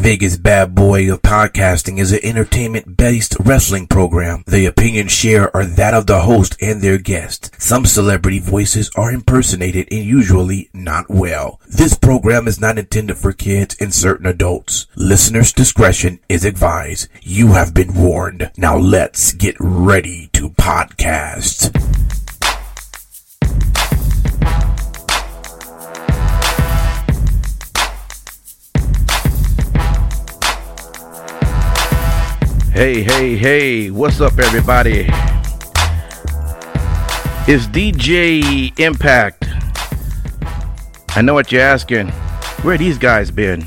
Vegas Bad Boy of Podcasting is an entertainment-based wrestling program. The opinions shared are that of the host and their guests. Some celebrity voices are impersonated and usually not well. This program is not intended for kids and certain adults. Listeners' discretion is advised. You have been warned. Now let's get ready to podcast. Hey, what's up, everybody? It's DJ Impact. I know what you're asking. Where these guys been?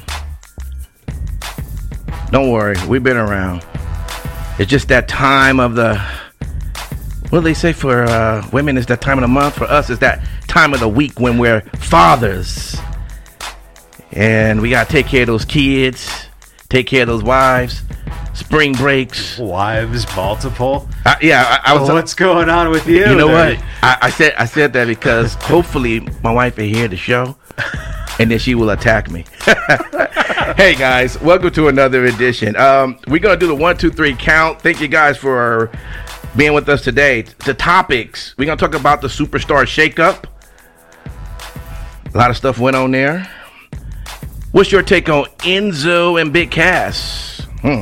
Don't worry, we've been around. It's just that time of the... What do they say for women? It's that time of the month. For us, it's that time of the week when we're fathers. And we gotta take care of those kids, take care of those wives. Spring breaks. Wives, multiple. I was. What's going on with you? You know what? I said that because hopefully my wife will hear the show, and then she will attack me. Hey guys, welcome to another edition. We're gonna do the 1, 2, 3 count. Thank you guys for being with us today. The topics we're gonna talk about: the Superstar shakeup. A lot of stuff went on there. What's your take on Enzo and Big Cass?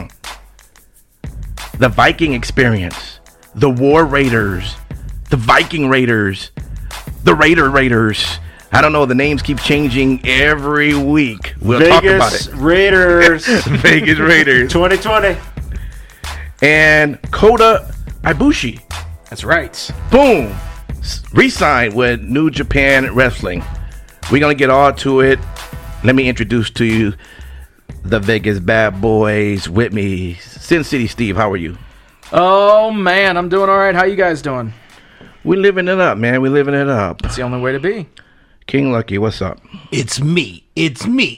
The Viking experience, the War Raiders, the Viking Raiders, the Raiders. I don't know. The names keep changing every week. We'll talk about it. Raiders. Vegas Raiders. 2020. And Kota Ibushi. That's right. Boom. Re-signed with New Japan Wrestling. We're going to get all to it. Let me introduce to you the Vegas Bad Boys with me. Sin City Steve, how are you? Oh, man, I'm doing all right. How you guys doing? We're living it up, man. We're living it up. It's the only way to be. King Lucky, what's up? It's me. It's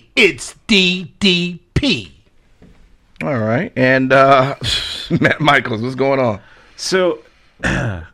DDP. All right. And Matt Michaels, what's going on? So, I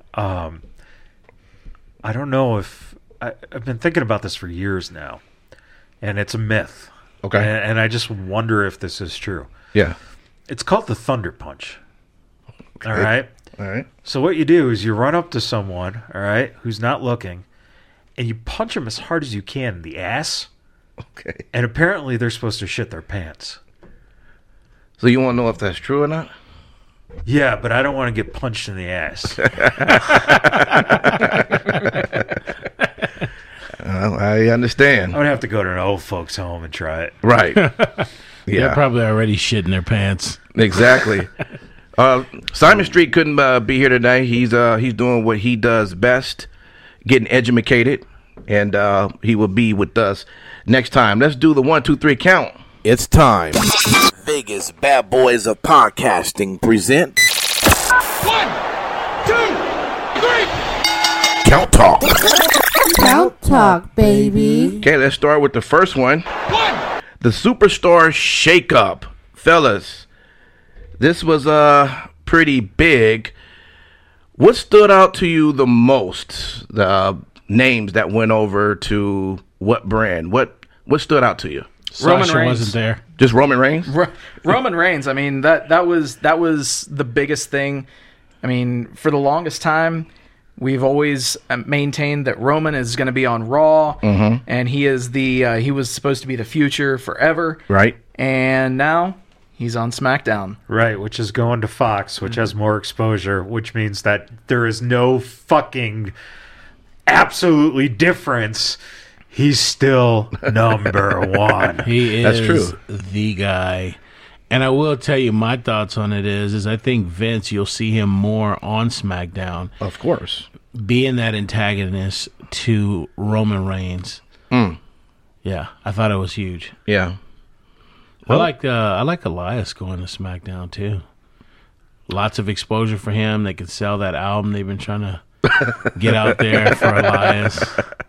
don't know if... I've been thinking about this for years now, and it's a myth. Okay. And I just wonder if this is true. Yeah. It's called the Thunder Punch. Okay. All right? All right. So what you do is you run up to someone, all right, who's not looking, and you punch them as hard as you can in the ass. Okay. And apparently they're supposed to shit their pants. So you want to know if that's true or not? Yeah, but I don't want to get punched in the ass. I understand. I'm going to have to go to an old folks home and try it. Right. They're probably already shitting their pants. Exactly. Simon Street couldn't be here today. He's doing what he does best, getting educated, and he will be with us next time. Let's do the 1, 2, 3 count. It's time. Vegas Bad Boys of Podcasting present 1, 2, 3 Count Talk. Count Talk, baby. Okay, let's start with the first one. The Superstar shakeup. Fellas, this was pretty big. What stood out to you the most? The names that went over to what brand? What stood out to you? Roman Sasha Reigns wasn't there. Just Roman Reigns? Roman Reigns. I mean, that was the biggest thing. I mean, for the longest time, we've always maintained that Roman is going to be on Raw, and he is he was supposed to be the future forever. Right. And now he's on SmackDown. Right, which is going to Fox, which has more exposure, which means that there is no fucking absolutely difference. He's still number one. He That's is true. The guy. And I will tell you my thoughts on it is I think Vince, you'll see him more on SmackDown. Of course. Being that antagonist to Roman Reigns. Yeah, I thought it was huge. Yeah. I like Elias going to SmackDown too. Lots of exposure for him. They could sell that album they've been trying to get out there for Elias.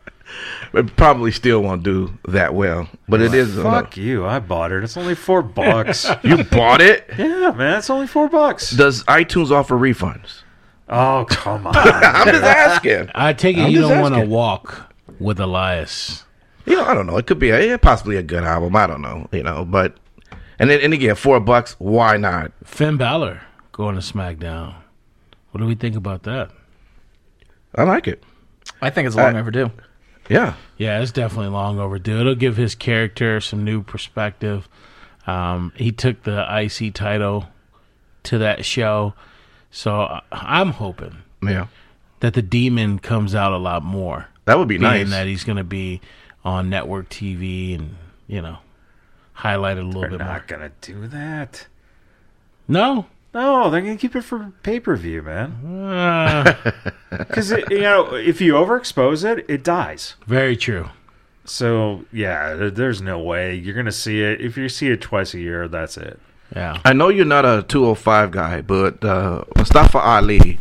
It probably still won't do that well, but it is. Fuck you! I bought it. It's only $4. You bought it? Yeah, man, it's only $4. Does iTunes offer refunds? Oh, come on! I'm just asking. I take it I'm you just don't want to asking. walk with Elias. I don't know. It could be possibly a good album. I don't know. But And again, $4, why not? Finn Balor going to SmackDown. What do we think about that? I like it. I think it's long overdue. Yeah. Yeah, it's definitely long overdue. It'll give his character some new perspective. He took the IC title to that show, so I'm hoping that the Demon comes out a lot more. That would be nice. That he's going to be on network TV and, highlighted a little bit more. They're not going to do that. No. No, they're going to keep it for pay-per-view, man. Because, if you overexpose it, it dies. Very true. So, yeah, there's no way. You're going to see it. If you see it twice a year, that's it. Yeah. I know you're not a 205 guy, but Mustafa Ali.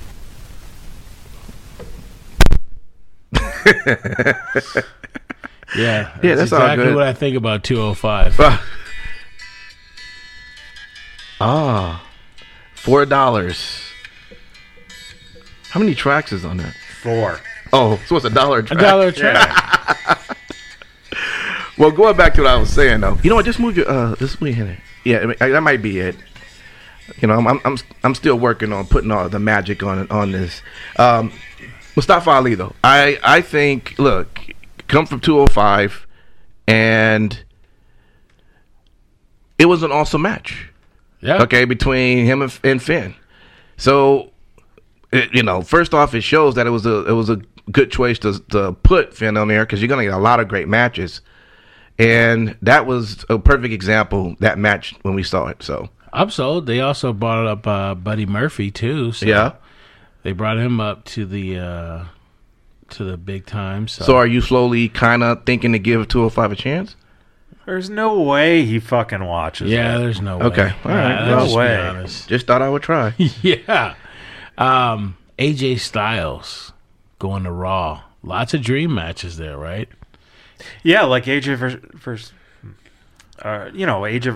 Yeah, that's all exactly good. what I think about 205. $4. How many tracks is on that? 4. Oh, so it's $1 a track. $1 track. Well, going back to what I was saying, though, you know what? Just move your this way in it. Yeah, I mean, that might be it. I'm still working on putting all the magic on this. Mustafa Ali, though, I think, look, come from 205, and it was an awesome match. Yeah. Okay, between him and Finn. So, first off, it shows that it was a good choice to put Finn on there because you're gonna get a lot of great matches, and that was a perfect example, that match when we saw it. So I'm sold. They also brought up Buddy Murphy too. So yeah, they brought him up to the big time. So are you slowly kind of thinking to give 205 a chance? There's no way he fucking watches Yeah, it. there's no way. Okay, all right. No way. Honest. Just thought I would try. Yeah. AJ Styles going to Raw. Lots of dream matches there, right? Yeah, like AJ versus AJ.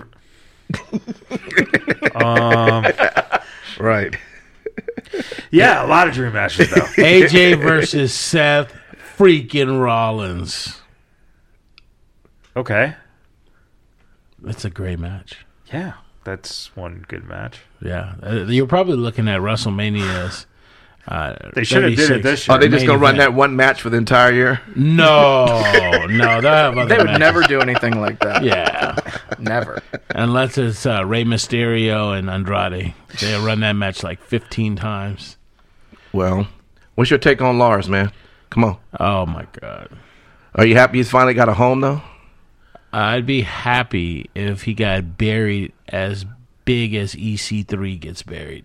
Right. Yeah, a lot of dream matches though. AJ versus Seth freaking Rollins. Okay. That's a great match. Yeah, that's one good match. Yeah. You're probably looking at WrestleMania's. They should have did it this year. Are they just going to run event. that one match for the entire year? No, they'll have other They would matches. never do anything like that. Yeah. Never. Unless it's Rey Mysterio and Andrade. They'll run that match like 15 times. Well, what's your take on Lars, man? Come on. Oh, my God. Are you happy he's finally got a home, though? I'd be happy if he got buried as big as EC3 gets buried.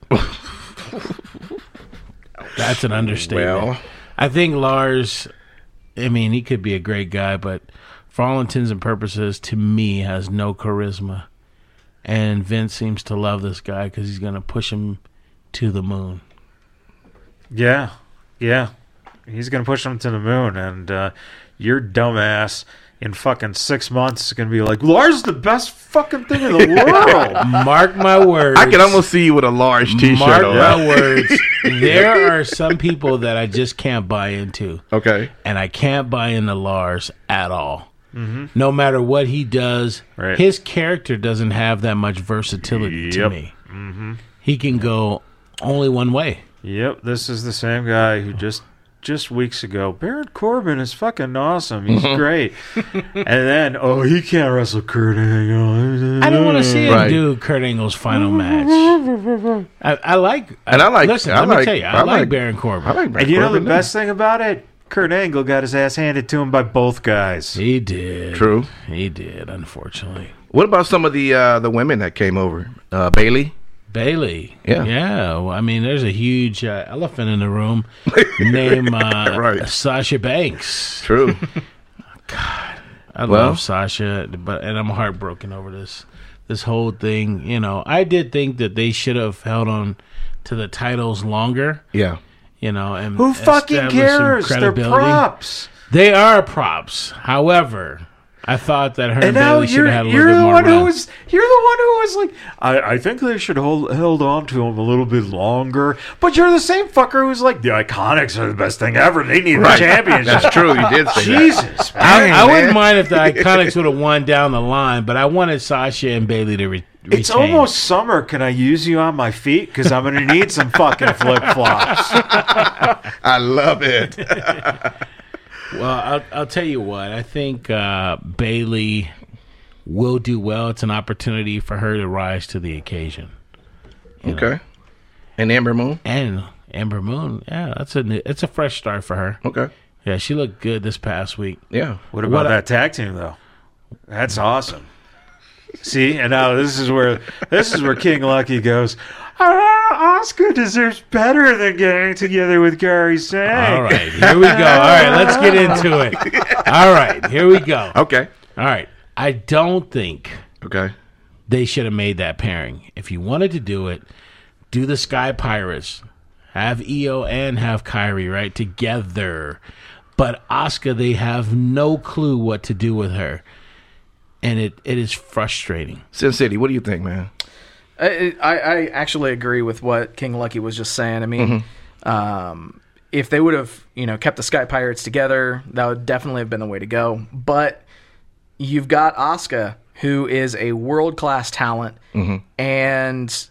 That's an understatement. Well, I think Lars, he could be a great guy, but for all intents and purposes, to me, has no charisma. And Vince seems to love this guy because he's going to push him to the moon. Yeah. He's gonna push him to the moon, and your dumbass in fucking 6 months is gonna be like, Lars is the best fucking thing in the world. Mark my words. I can almost see you with a Lars T-shirt Mark on. my words. There are some people that I just can't buy into. Okay. And I can't buy into Lars at all. Mm-hmm. No matter what he does, Right. his character doesn't have that much versatility to Yep. me. Mm-hmm. He can go only one way. Yep, this is the same guy who just weeks ago, Baron Corbin is fucking awesome. He's great. And then, he can't wrestle Kurt Angle. I don't want to see him Right. do Kurt Angle's final match. I like. And I like. Listen, I let me like- tell you, I like Baron Corbin. I like Baron And you know the Corbin, best thing about it? Kurt Angle got his ass handed to him by both guys. He did. True. He did. Unfortunately, What about some of the women that came over? Bailey. Bailey. Yeah. Yeah. Well, there's a huge elephant in the room named Right. Sasha Banks. True. I love Sasha, and I'm heartbroken over this whole thing. I did think that they should have held on to the titles longer. Yeah. And Who fucking establish some cares? They're credibility. props. They are props. However, I thought that her And now Bailey should have had a little you're bit the more one run. who was you're the one who was like, I think they should held on to him a little bit longer. But you're the same fucker who's like, the Iconics are the best thing ever. They need the championship. That's true. You did say that. Jesus, man. I wouldn't mind if the Iconics would have won down the line, but I wanted Sasha and Bailey to retain. It's almost summer. Can I use you on my feet? Because I'm going to need some fucking flip flops. I love it. Well, I'll tell you what. I think Bailey will do well. It's an opportunity for her to rise to the occasion. Okay. And Amber Moon? And Amber Moon, yeah, it's a fresh start for her. Okay. Yeah, she looked good this past week. Yeah. What about that tag team though? That's awesome. See, and now this is where King Lucky goes, Asuka deserves better than getting together with Gary Singh. All right, here we go. All right, let's get into it. All right, here we go. Okay. All right, I don't think Okay. they should have made that pairing. If you wanted to do it, do the Sky Pirates. Have Io and have Kyrie, right, together. But Asuka, they have no clue what to do with her. And it is frustrating. Sin City, what do you think, man? I actually agree with what King Lucky was just saying. I mean, if they would have, kept the Sky Pirates together, that would definitely have been the way to go. But you've got Asuka, who is a world-class talent, and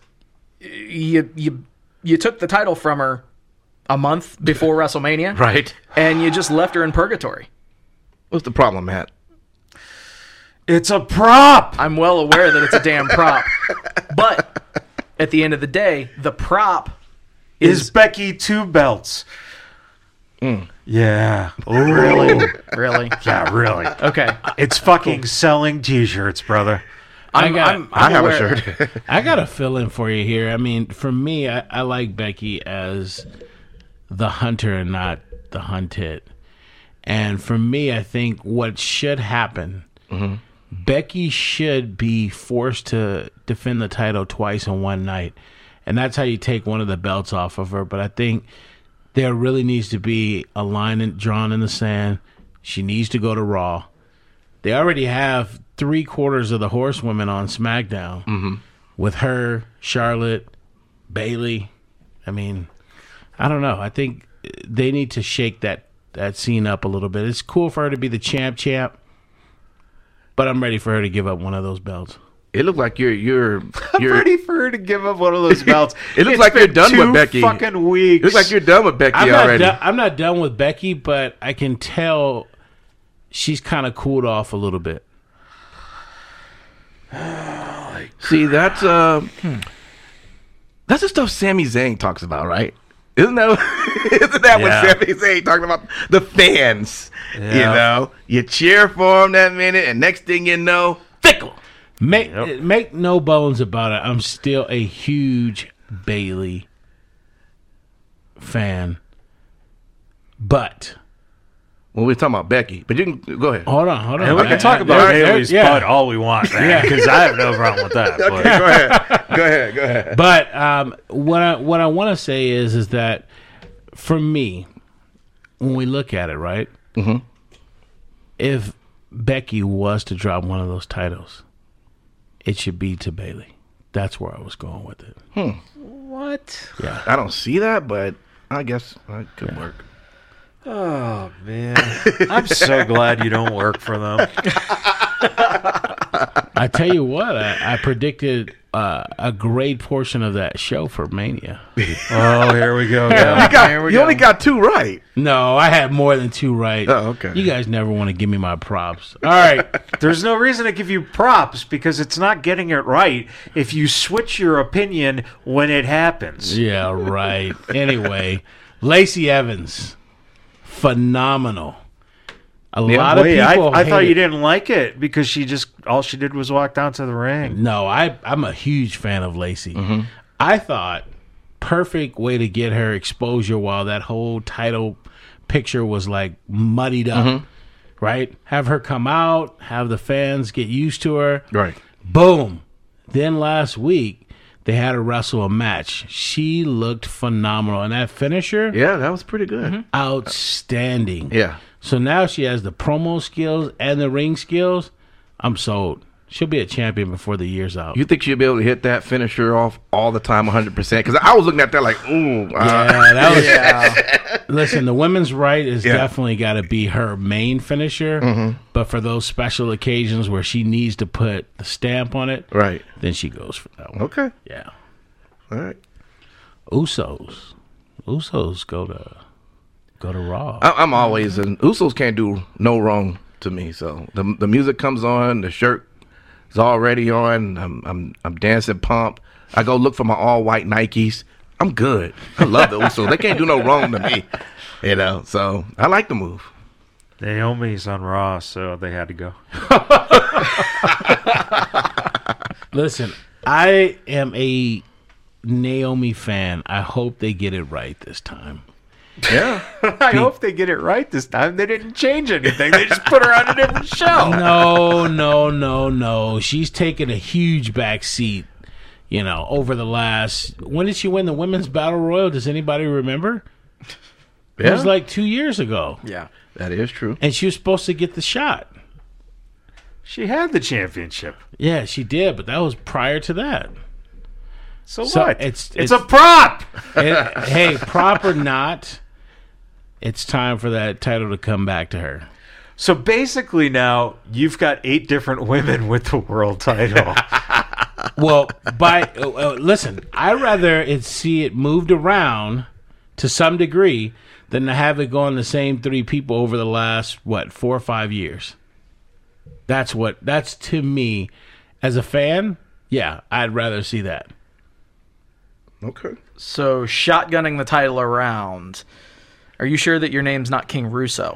you took the title from her a month before WrestleMania, Right. and you just left her in purgatory. What's the problem, Matt? It's a prop. I'm well aware that it's a damn prop, but at the end of the day, the prop Is Becky 2 belts? Yeah. Ooh. really. Yeah, really. Okay. It's fucking selling T-shirts, brother. I'm I have a aware. shirt. I got a fill-in for you here. I mean, for me, I like Becky as the hunter and not the hunted. And for me, I think what should happen, Becky should be forced to defend the title twice in one night. And that's how you take one of the belts off of her. But I think there really needs to be a line drawn in the sand. She needs to go to Raw. They already have 3/4 of the horsewomen on SmackDown with her, Charlotte, Bailey. I mean, I don't know. I think they need to shake that scene up a little bit. It's cool for her to be the champ, but I'm ready for her to give up one of those belts. It looks like you're I'm ready for her to give up one of those belts. It looks It's like you're been done with 2 Becky. fucking weeks. It looks like you're done with Becky already. I'm not done with Becky, but I can tell she's kind of cooled off a little bit. See, that's the stuff Sami Zayn talks about, right? Isn't that Yeah. what Sami Zayn talking about? The fans, Yeah. you cheer for them that minute, and next thing you know, fickle. Make no bones about it. I'm still a huge Bailey fan, but Well, we're talking about Becky, but you can go ahead. hold on. And we can talk about Bailey's yeah. butt all we want, man, because I have no problem with that. Okay, go ahead. But what I want to say is that for me, when we look at it, right, if Becky was to drop one of those titles, it should be to Bailey. That's where I was going with it. What? Yeah. I don't see that, but I guess it could work. Oh, man. I'm so glad you don't work for them. I tell you what, I predicted a great portion of that show for Mania. Oh, here we go. You only got 2 right. No, I had more than 2 right. Oh, okay. You guys never want to give me my props. All right. There's no reason to give you props because it's not getting it right if you switch your opinion when it happens. Yeah, right. Anyway, Lacey Evans, phenomenal. A lot of people. I thought hate you it. didn't like it because all she did was walk down to the ring. No, I'm a huge fan of Lacey. I thought perfect way to get her exposure while that whole title picture was like muddied up, right? Have her come out, have the fans get used to her. Right. Boom. Then last week, they had her wrestle a match. She looked phenomenal. And that finisher, Yeah, that was pretty good. outstanding. Yeah. So now she has the promo skills and the ring skills. I'm sold. She'll be a champion before the year's out. You think she'll be able to hit that finisher off all the time 100%? Because I was looking at that like, ooh. That was. Listen, the women's right is definitely got to be her main finisher. But for those special occasions where she needs to put the stamp on it, right, then she goes for that one. Okay. Yeah. All right. Usos go to Raw. I'm always in. Usos can't do no wrong to me. So the music comes on, the shirt is already on. I'm dancing pump. I go look for my all white Nikes. I'm good. I love the Usos. They can't do no wrong to me. You know. So I like the move. Naomi's on Raw, so they had to go. Listen, I am a Naomi fan. I hope they get it right this time. Yeah. I hope they get it right this time. They didn't change anything. They just put her on a different show. No. She's taken a huge back seat, over the last... When did she win the Women's Battle Royal? Does anybody remember? Yeah. It was like 2 years ago. Yeah. That is true. And she was supposed to get the shot. She had the championship. Yeah, she did, but that was prior to that. So what? It's a prop! Hey, prop or not... It's time for that title to come back to her. So basically now, you've got 8 different women with the world title. Well, listen, I'd rather see it moved around to some degree than to have it go on the same 3 people over the last, 4 or 5 years. That's to me, as a fan, yeah, I'd rather see that. Okay. So shotgunning the title around... Are you sure that your name's not King Russo?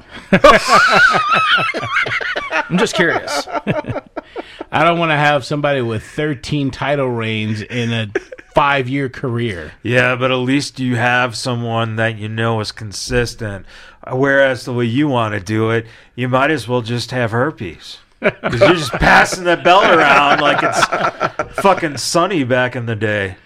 I'm just curious. I don't want to have somebody with 13 title reigns in a 5-year career. Yeah, but at least you have someone that is consistent. Whereas the way you want to do it, you might as well just have herpes. Because you're just passing the belt around like it's fucking Sunny back in the day.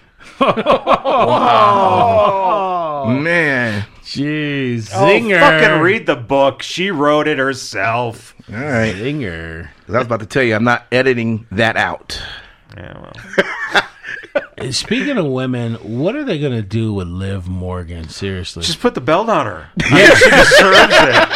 Wow. Man. Jeez. Zinger. Oh, fucking read the book. She wrote it herself. All right. Zinger. I was about to tell you, I'm not editing that out. Yeah, well. Speaking of women, what are they going to do with Liv Morgan? Seriously. Just put the belt on her. Yeah, she deserves it.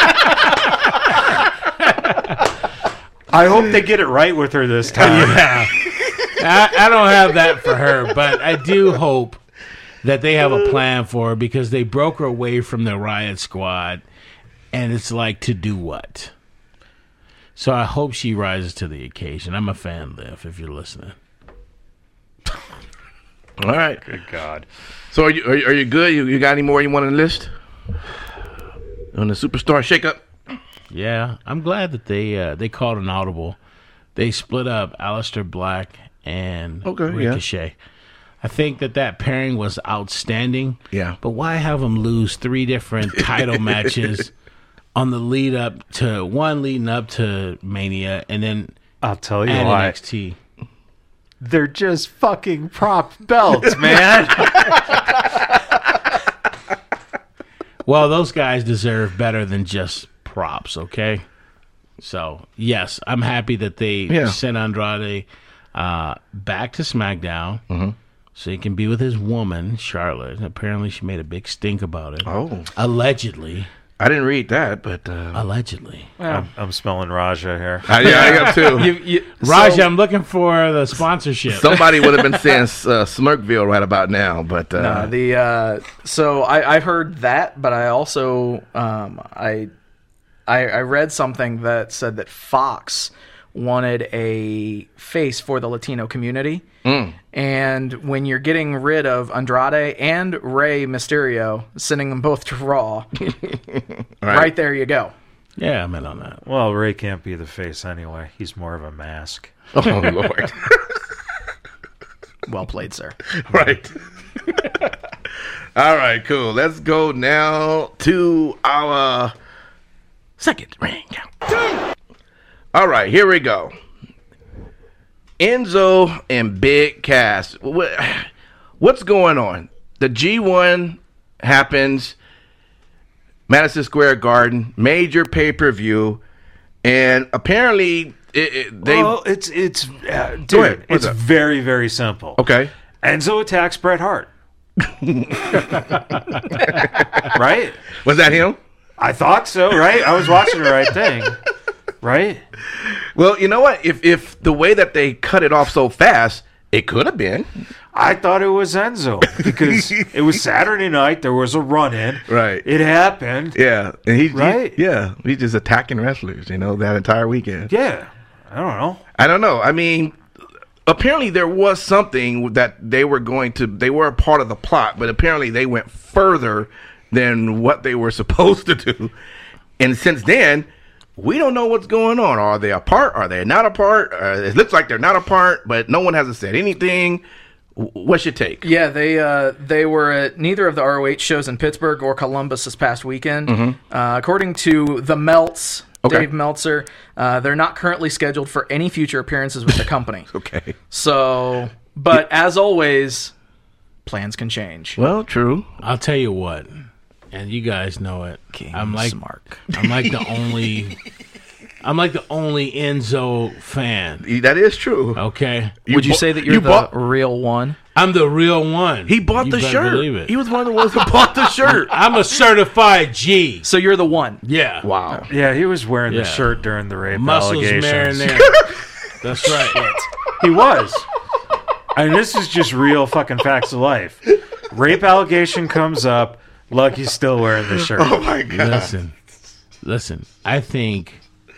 I hope they get it right with her this time. Yeah. I don't have that for her, but I do hope that they have a plan for her because they broke her away from the Riot Squad, and it's like, to do what? So I hope she rises to the occasion. I'm a fan, Liv, if you're listening. All right. Good God. So are you good? You got any more you want to list on the Superstar Shakeup? Yeah, I'm glad that they called an audible. They split up Aleister Black and Ricochet. Yeah. I think that pairing was outstanding. Yeah. But why have them lose 3 different title matches on the leading up to Mania and then I'll tell you why. NXT? They're just fucking prop belts, man. Well, those guys deserve better than just props, okay? So, yes, I'm happy that they sent Andrade back to SmackDown. Mm-hmm. So he can be with his woman, Charlotte. Apparently, she made a big stink about it. Oh. Allegedly. I didn't read that, but... Allegedly. I'm smelling Raja here. I am too. Raja, I'm looking for the sponsorship. Somebody would have been saying Smirkville right about now, but... So I've heard that, but I also... I read something that said that Fox wanted a face for the Latino community. Mm. And when you're getting rid of Andrade and Rey Mysterio, sending them both to Raw, right there you go. Yeah, I'm in on that. Well, Rey can't be the face anyway. He's more of a mask. Oh, Lord. Well played, sir. Right. All right, cool. Let's go now to our second ring count. All right, here we go. Enzo and Big Cass. What's going on? The G1 happens. Madison Square Garden, major pay-per-view, and apparently it's dude, it's very, very simple. Okay. Enzo attacks Bret Hart. Right? Was that him? I thought so, right? I was watching the right thing. Right? Well, you know what? If the way that they cut it off so fast, it could have been. I thought it was Enzo because it was Saturday night. There was a run-in. Right. It happened. Yeah. And he's just attacking wrestlers, that entire weekend. Yeah. I don't know. I mean, apparently there was something that they were a part of the plot, but apparently they went further than what they were supposed to do. And since then, we don't know what's going on. Are they apart? Are they not apart? It looks like they're not apart, but no one hasn't said anything. What's your take? Yeah, they were at neither of the ROH shows in Pittsburgh or Columbus this past weekend. According to the Meltz, Dave Meltzer, they're not currently scheduled for any future appearances with the company. Okay. So, but as always, plans can change. Well, true. I'll tell you what, and you guys know it. I'm like the only Enzo fan. That is true. Okay. Would you say that you're the real one? I'm the real one. He bought the shirt. Believe it. He was one of the ones who bought the shirt. I'm a certified G. So you're the one. Yeah. Wow. Yeah, he was wearing the shirt during the rape Muscles allegations. marinara. That's right. He was. And this is just real fucking facts of life. Rape allegation comes up. Lucky's still wearing the shirt. Oh my God. Listen. I think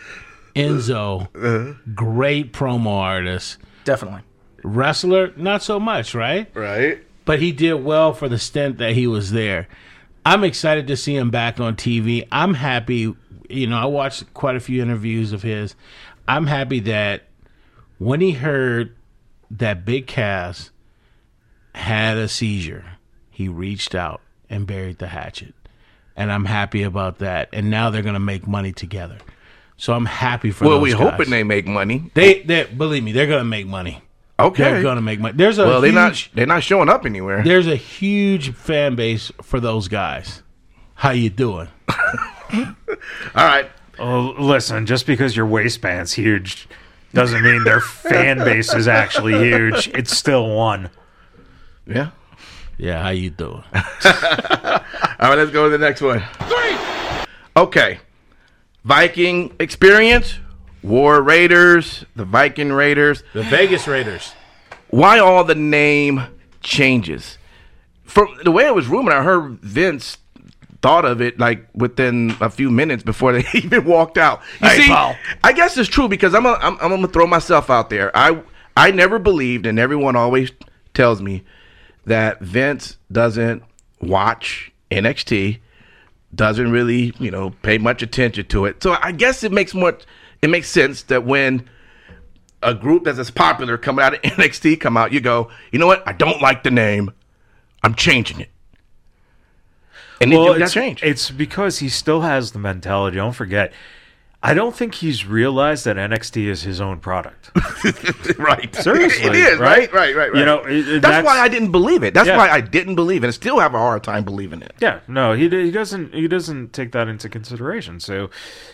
Enzo, great promo artist. Definitely. Wrestler, not so much, right? Right. But he did well for the stint that he was there. I'm excited to see him back on TV. I'm happy. I watched quite a few interviews of his. I'm happy that when he heard that Big Cass had a seizure, he reached out and buried the hatchet. And I'm happy about that. And now they're going to make money together. So I'm happy for those guys. Hoping they make money. They believe me, they're going to make money. Okay. They're going to make money. They're not showing up anywhere. There's a huge fan base for those guys. How you doing? All right. Oh, listen, just because your waistband's huge doesn't mean their fan base is actually huge. It's still one. Yeah. Yeah, how you doing? All right, let's go to the next one. 3. Okay. Viking experience, War Raiders, the Viking Raiders. The Vegas Raiders. Why all the name changes? From the way it was rumored, I heard Vince thought of it like within a few minutes before they even walked out. You see, Paul. I guess it's true because I'm gonna throw myself out there. I never believed, and everyone always tells me that Vince doesn't watch NXT, doesn't really pay much attention to it. So I guess it makes sense that when a group that's as popular coming out of NXT come out, you go, you know what? I don't like the name. I'm changing it. And it got changed. It's because he still has the mentality. Don't forget, I don't think he's realized that NXT is his own product. Right. Seriously. It is, right? Right. That's why I didn't believe it. That's why I didn't believe it and still have a hard time believing it. Yeah. No, he doesn't take that into consideration. So,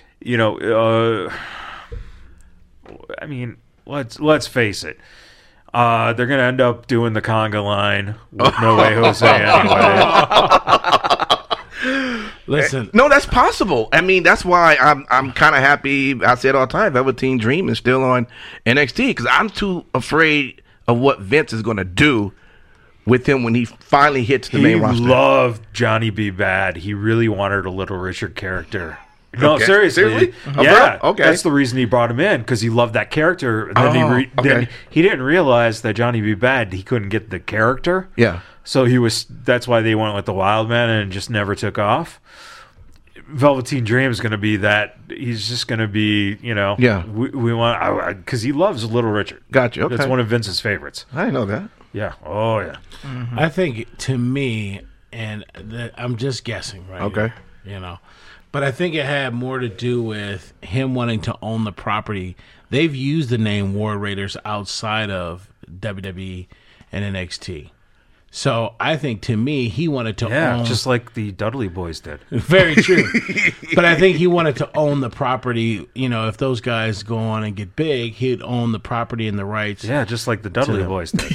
I mean, let's face it. They're going to end up doing the conga line with No Way Jose anyway. Listen, no, that's possible. I mean, that's why I'm kind of happy. I say it all the time. Velveteen Dream is still on NXT because I'm too afraid of what Vince is going to do with him when he finally hits the main roster. He loved Johnny B. Bad. He really wanted a Little Richard character. No, seriously? Yeah. Okay. That's the reason he brought him in, because he loved that character. And then then he didn't realize that Johnny B. Bad, he couldn't get the character. Yeah. So that's why they went with the Wild Man and just never took off. Velveteen Dream is going to be that. He's just going to be, Yeah. We want, because he loves Little Richard. Gotcha. Okay. That's one of Vince's favorites. I didn't know that. Yeah. Oh, yeah. Mm-hmm. I think, to me, and I'm just guessing, right? Okay. But I think it had more to do with him wanting to own the property. They've used the name War Raiders outside of WWE and NXT. So I think, to me, he wanted to own. Just like the Dudley Boys did. Very true. But I think he wanted to own the property. You know, if those guys go on and get big, he'd own the property and the rights. Yeah, just like the Dudley Boys did.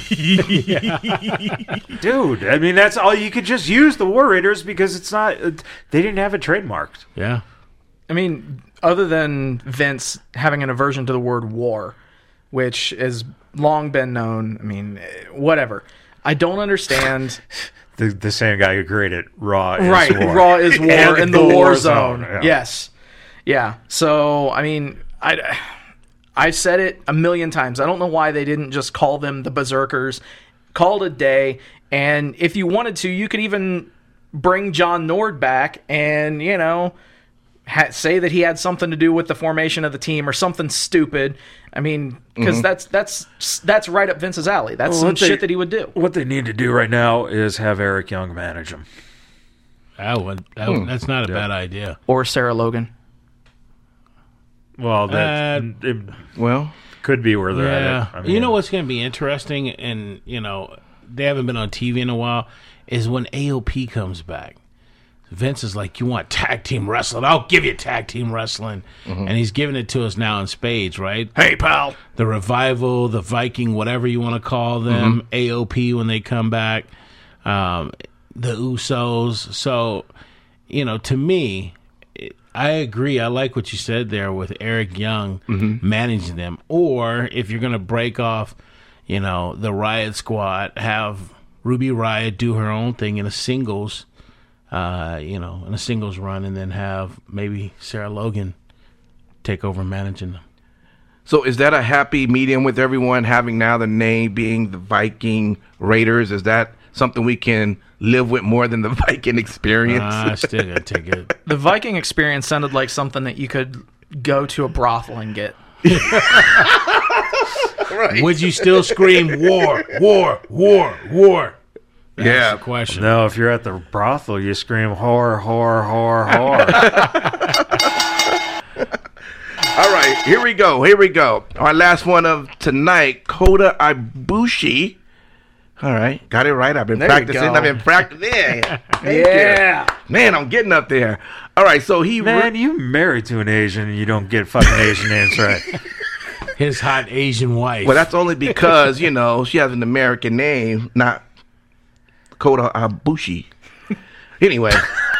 Dude, I mean, that's all. You could just use the War Raiders because it's not. They didn't have it trademarked. Yeah. I mean, other than Vince having an aversion to the word war, which has long been known, I mean, whatever. I don't understand. The same guy who created Raw is Right, War. Raw is War And in the War Zone. Yeah. Yes. Yeah. So, I mean, I said it a million times. I don't know why they didn't just call them the Berserkers, call it a day, and if you wanted to, you could even bring John Nord back and, you know, say that he had something to do with the formation of the team or something stupid. I mean, because that's right up Vince's alley. That's some shit that he would do. What they need to do right now is have Eric Young manage him. That's not a bad idea. Or Sarah Logan. Well, could be where they're at. I mean, You know what's going to be interesting, and, you know, they haven't been on TV in a while, is when AOP comes back. Vince is like, you want tag team wrestling? I'll give you tag team wrestling. And he's giving it to us now in spades, right? Hey, pal. The Revival, the Viking, whatever you want to call them, AOP when they come back, the Usos. So, you know, to me, I agree. I like what you said there with Eric Young managing them. Or if you're going to break off, you know, the Riot Squad, have Ruby Riot do her own thing in a singles in a singles run, and then have maybe Sarah Logan take over managing them. So is that a happy medium with everyone having now the name being the Viking Raiders? Is that something we can live with more than the Viking experience? I still gotta take it. The Viking experience sounded like something that you could go to a brothel and get. Right. Would you still scream war, war, war, war? That's the question. No, if you're at the brothel, you scream whore, whore, whore, whore. All right, here we go. Our last one of tonight, Kota Ibushi. All right, got it right. I've been practicing. Thank you. Man, I'm getting up there. All right, so you married to an Asian and you don't get fucking Asian names right. His hot Asian wife. Well, that's only because, you know, she has an American name, not Kota Ibushi. Anyway.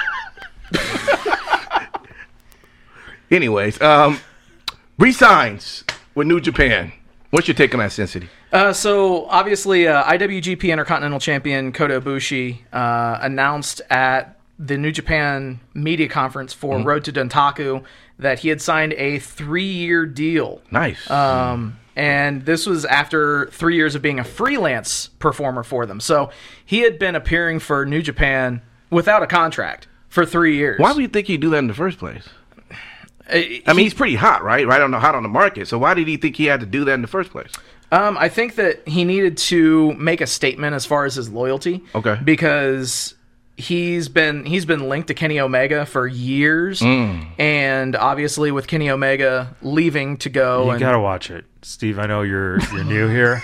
Resigns with New Japan. What's your take on that, Sin-City? So, obviously, IWGP Intercontinental Champion Kota Ibushi announced at the New Japan media conference for Road to Dontaku that he had signed a 3-year deal. Nice. And this was after 3 years of being a freelance performer for them. So he had been appearing for New Japan without a contract for 3 years. Why would you think he'd do that in the first place? I mean, he's pretty hot, right? Hot on the market. So why did he think he had to do that in the first place? I think that he needed to make a statement as far as his loyalty. Okay. Because he's been linked to Kenny Omega for years, and obviously with Kenny Omega leaving to go, you gotta watch it, Steve. I know you're new here,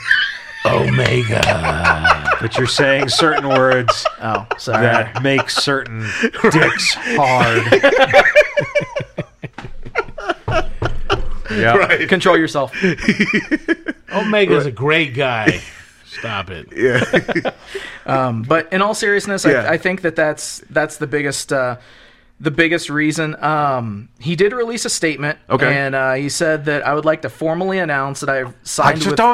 Omega, but you're saying certain words that make certain dicks hard. Yeah, right. Control yourself. Omega's a great guy. Stop it. Yeah. But in all seriousness, I think that's the biggest reason. He did release a statement, and he said that I would like to formally announce that I've signed with...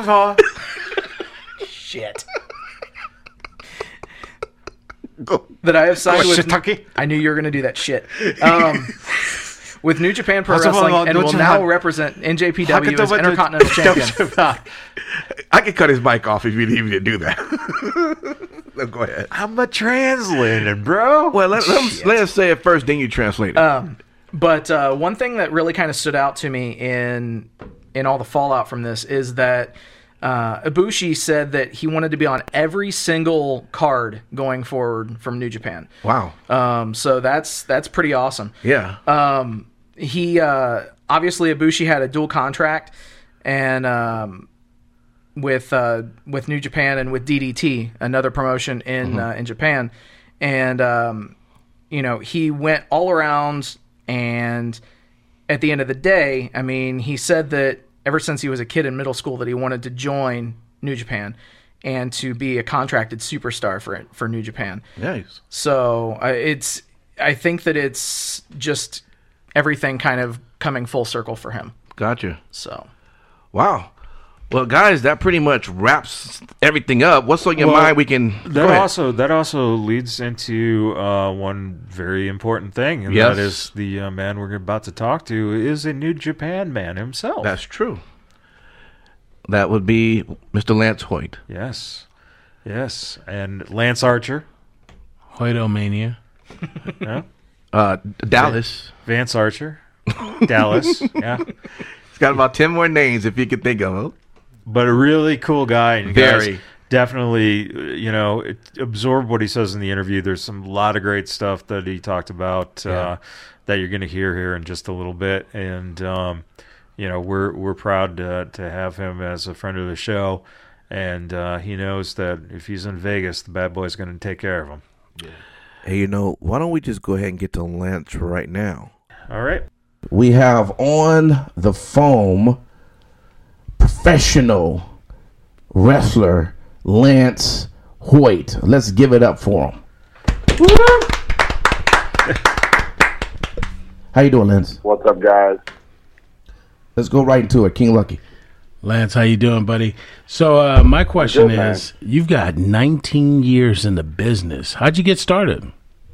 Shit. That I have signed with... I knew you were going to do that shit. With New Japan Pro Wrestling, and will now represent NJPW as Intercontinental Champion. I could cut his mic off if you need me to do that. No, go ahead. I'm a translator, bro. Well, let us say it first, then you translate it. But one thing that really kind of stood out to me in all the fallout from this is that Ibushi said that he wanted to be on every single card going forward from New Japan. Wow. So that's pretty awesome. Yeah. He obviously Ibushi had a dual contract, and with New Japan and with DDT, another promotion in Japan, and he went all around. And at the end of the day, I mean, he said that ever since he was a kid in middle school that he wanted to join New Japan and to be a contracted superstar for New Japan. Nice. So I think that it's just everything kind of coming full circle for him. Gotcha. So, wow. Well, guys, that pretty much wraps everything up. What's on your mind? We can. That also leads into one very important thing, and Yes. that is the man we're about to talk to is a New Japan man himself. That's true. That would be Mr. Lance Hoyt. Yes, and Lance Archer, Hoytomania. yeah. Dallas. Vance Archer, Dallas, yeah. He's got about 10 more names if you can think of them. But a really cool guy. And Very. guys, definitely, absorb what he says in the interview. There's a lot of great stuff that he talked about that you're going to hear here in just a little bit. And, we're proud to have him as a friend of the show. And he knows that if he's in Vegas, the bad boy's going to take care of him. Yeah. Hey, why don't we just go ahead and get to Lance right now? All right. We have on the phone professional wrestler Lance Hoyt. Let's give it up for him. How you doing, Lance? What's up, guys? Let's go right into it. King Lucky. Lance, how you doing, buddy? So my question Good, is, you've got 19 years in the business. How'd you get started?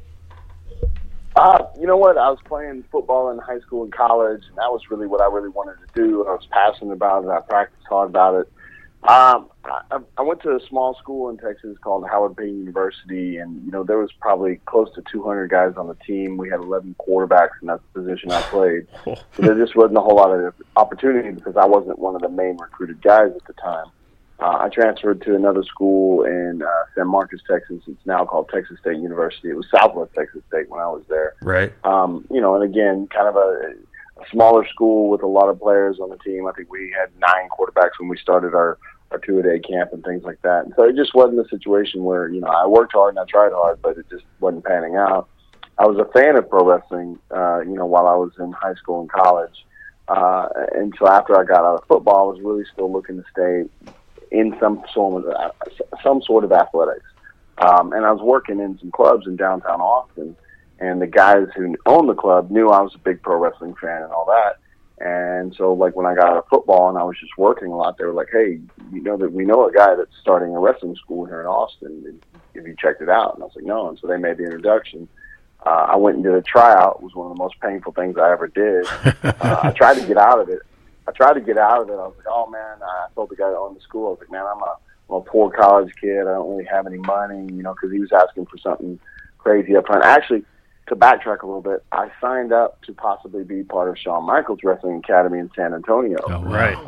You know what? I was playing football in high school and college, and that was really what I really wanted to do. I was passionate about it. I practiced hard about it. I went to a small school in Texas called Howard Payne University, and, there was probably close to 200 guys on the team. We had 11 quarterbacks, and that's the position I played. So there just wasn't a whole lot of opportunity because I wasn't one of the main recruited guys at the time. I transferred to another school in San Marcos, Texas. It's now called Texas State University. It was Southwest Texas State when I was there. Right. And again, kind of a smaller school with a lot of players on the team. I think we had 9 quarterbacks when we started our two-a-day camp and things like that. And so it just wasn't a situation where, I worked hard and I tried hard, but it just wasn't panning out. I was a fan of pro wrestling, while I was in high school and college. And so after I got out of football, I was really still looking to stay in some sort of athletics. And I was working in some clubs in downtown Austin, and the guys who owned the club knew I was a big pro wrestling fan and all that. And so, when I got out of football and I was just working a lot, they were like, hey, we know a guy that's starting a wrestling school here in Austin. Have you checked it out? And I was like, no. And so they made the introduction. I went and did a tryout. It was one of the most painful things I ever did. I tried to get out of it. I was like, oh, man, I told the guy that owned the school, I was like, man, I'm a poor college kid. I don't really have any money, because he was asking for something crazy up front. Actually, to backtrack a little bit, I signed up to possibly be part of Shawn Michaels Wrestling Academy in San Antonio. Oh, right.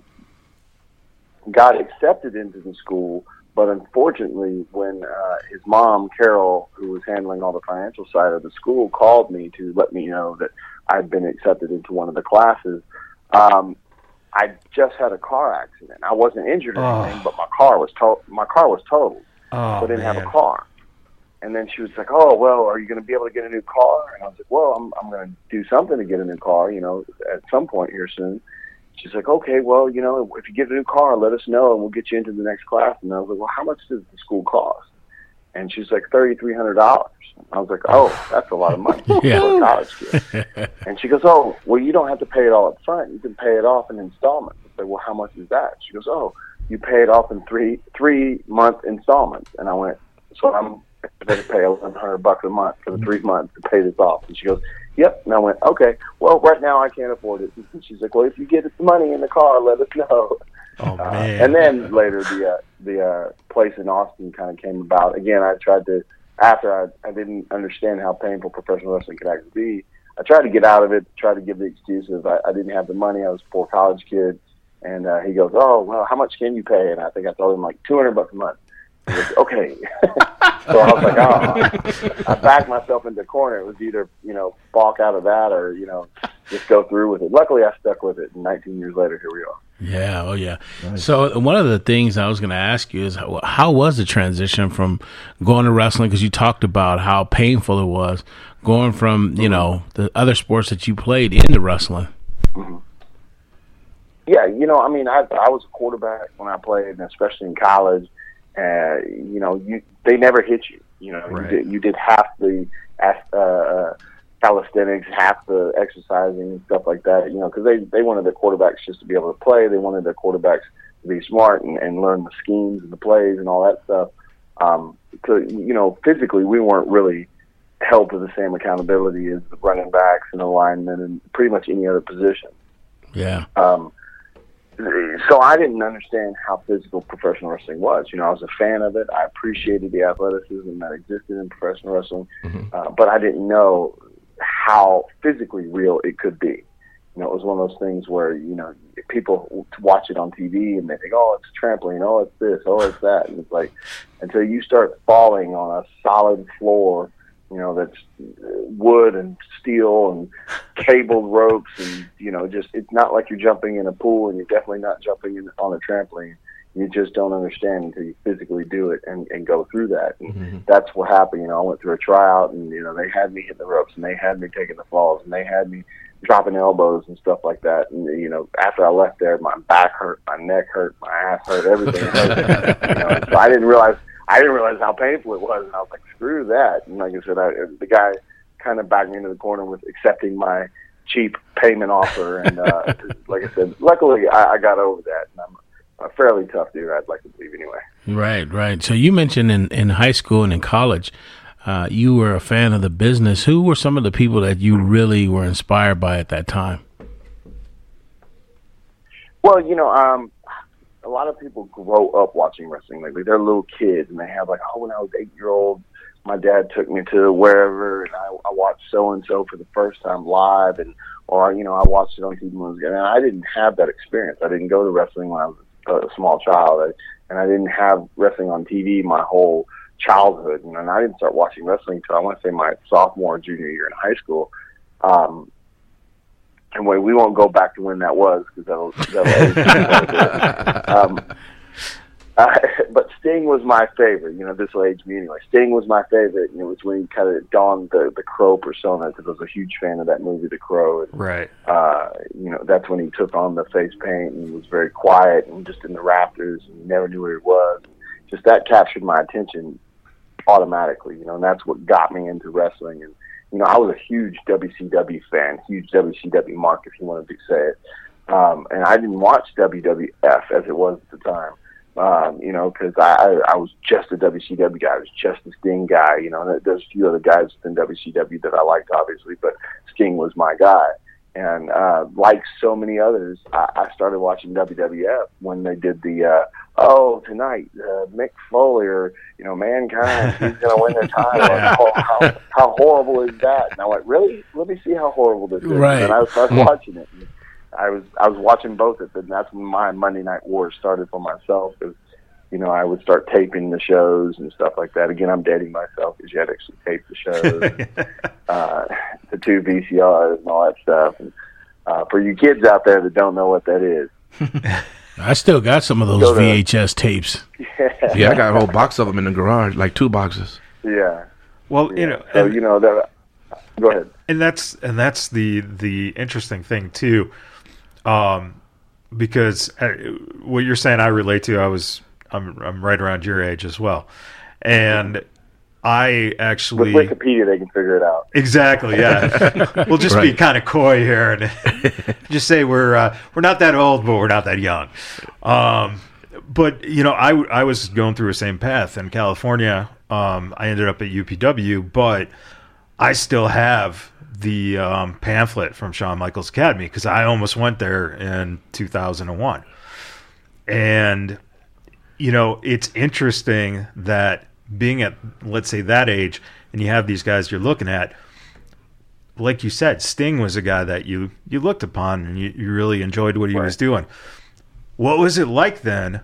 Got accepted into the school, but unfortunately, when his mom, Carol, who was handling all the financial side of the school, called me to let me know that I'd been accepted into one of the classes, I just had a car accident. I wasn't injured or anything, but my car was totaled. So I didn't have a car. And then she was like, oh, well, are you going to be able to get a new car? And I was like, well, I'm going to do something to get a new car, at some point here soon. She's like, okay, well, if you get a new car, let us know and we'll get you into the next class. And I was like, well, how much does the school cost? And she's like, $3,300. I was like, oh, that's a lot of money for a college kid. And she goes, oh, well, you don't have to pay it all up front. You can pay it off in installments. I said, well, how much is that? She goes, oh, you pay it off in three-month installments. And I went, so I'm going to pay $1,100 a month for the 3 months to pay this off. And she goes, yep. And I went, okay, well, right now I can't afford it. And she's like, well, if you get the money in the car, let us know. Oh, man. And then later the place in Austin kind of came about. Again, I tried to, after I didn't understand how painful professional wrestling could actually be, I tried to get out of it, tried to give the excuses. I didn't have the money. I was a poor college kid. And he goes, oh, well, how much can you pay? And I think I told him like $200 a month. He goes, okay. So I was like, oh. I backed myself into a corner. It was either, balk out of that or, just go through with it. Luckily, I stuck with it. And 19 years later, here we are. Yeah, oh yeah. Nice. So one of the things I was going to ask you is how was the transition from going to wrestling? Because you talked about how painful it was going from the other sports that you played into wrestling. Mm-hmm. Yeah, I mean, I was a quarterback when I played, and especially in college. They never hit you. Right. You did half the calisthenics, half the exercising and stuff like that, because they wanted their quarterbacks just to be able to play. They wanted their quarterbacks to be smart and learn the schemes and the plays and all that stuff. So, physically, we weren't really held to the same accountability as the running backs and the linemen and pretty much any other position. Yeah. So I didn't understand how physical professional wrestling was. I was a fan of it. I appreciated the athleticism that existed in professional wrestling, but I didn't know how physically real it could be. It was one of those things where, people watch it on TV and they think, oh, it's trampoline, oh, it's this, oh, it's that. And it's like, until you start falling on a solid floor, that's wood and steel and cabled ropes and, it's not like you're jumping in a pool, and you're definitely not jumping on a trampoline. You just don't understand until you physically do it and go through that. And that's what happened. I went through a tryout, and, they had me hitting the ropes, and they had me taking the falls, and they had me dropping elbows and stuff like that. And, after I left there, my back hurt, my neck hurt, my ass hurt, everything hurt. So I didn't realize how painful it was. And I was like, screw that. And like I said, the guy kind of backed me into the corner with accepting my cheap payment offer. And like I said, luckily I got over that. And I'm a fairly tough dude, I'd like to believe anyway. Right. So you mentioned in high school and in college, you were a fan of the business. Who were some of the people that you really were inspired by at that time? Well, a lot of people grow up watching wrestling. Like they're little kids, and they have like, oh, when I was 8-year-old, my dad took me to wherever, and I watched so-and-so for the first time live, or I watched it on TV when I was young. And I didn't have that experience. I didn't go to wrestling when I was a small child, and I didn't have wrestling on TV my whole childhood. And I didn't start watching wrestling until I want to say my sophomore, junior year in high school. And we won't go back to when that was, because that'll age me. But Sting was my favorite. This will age me anyway. Sting was my favorite, and it was when he kind of donned the Crow persona, because I was a huge fan of that movie, The Crow. And, right. That's when he took on the face paint, and he was very quiet and just in the rafters, and you never knew where he was. Just that captured my attention automatically, and that's what got me into wrestling. And I was a huge WCW fan, huge WCW mark, if you wanted to say it. And I didn't watch WWF as it was at the time, because I was just a WCW guy. I was just a Sting guy. There's a few other guys in WCW that I liked, obviously, but Sting was my guy. And like so many others, I started watching WWF when they did the tonight, Mick Foley or, Mankind, he's going to win the title. How horrible is that? And I went, really? Let me see how horrible this is. Right. And I started watching it. And I was watching both of them, and that's when my Monday Night Wars started for myself. Because, I would start taping the shows and stuff like that. Again, I'm dating myself, because you had to actually tape the shows, the 2 VCRs and all that stuff. And for you kids out there that don't know what that is, I still got some of those VHS tapes. Yeah, I got a whole box of them in the garage, like 2 boxes. Yeah. Well, that. Go ahead. And that's the interesting thing too, because what you're saying I relate to. I'm right around your age as well, and I actually with Wikipedia they can figure it out. Exactly. Yeah. We'll just be kind of coy here and just say we're not that old, but we're not that young. But I was going through the same path in California. I ended up at UPW, but I still have the pamphlet from Shawn Michaels Academy, because I almost went there in 2001. And it's interesting that being at, let's say, that age, and you have these guys you're looking at, like you said, Sting was a guy that you looked upon and you really enjoyed what he was doing. What was it like then,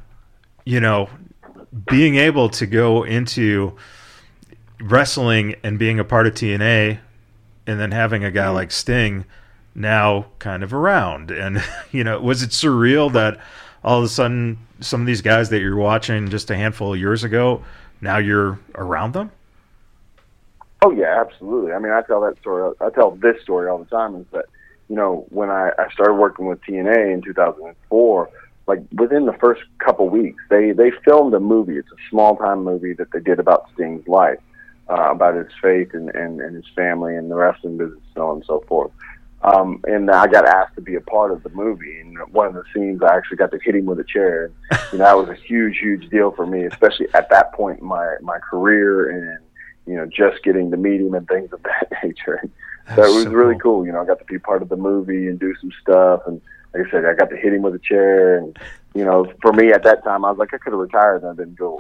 being able to go into wrestling and being a part of TNA, and then having a guy like Sting now kind of around. And, was it surreal that all of a sudden some of these guys that you're watching just a handful of years ago, now you're around them? Oh, yeah, absolutely. I mean, I tell this story all the time, is that, when I started working with TNA in 2004, like within the first couple weeks, they filmed a movie. It's a small-time movie that they did about Sting's life, about his faith and his family and the wrestling business, so on and so forth. And I got asked to be a part of the movie. And one of the scenes, I actually got to hit him with a chair. And, that was a huge, huge deal for me, especially at that point in my career and, just getting to meet him and things of that nature. So it was really cool. I got to be part of the movie and do some stuff. And like I said, I got to hit him with a chair. And, for me at that time, I was like, I could have retired and I didn't go.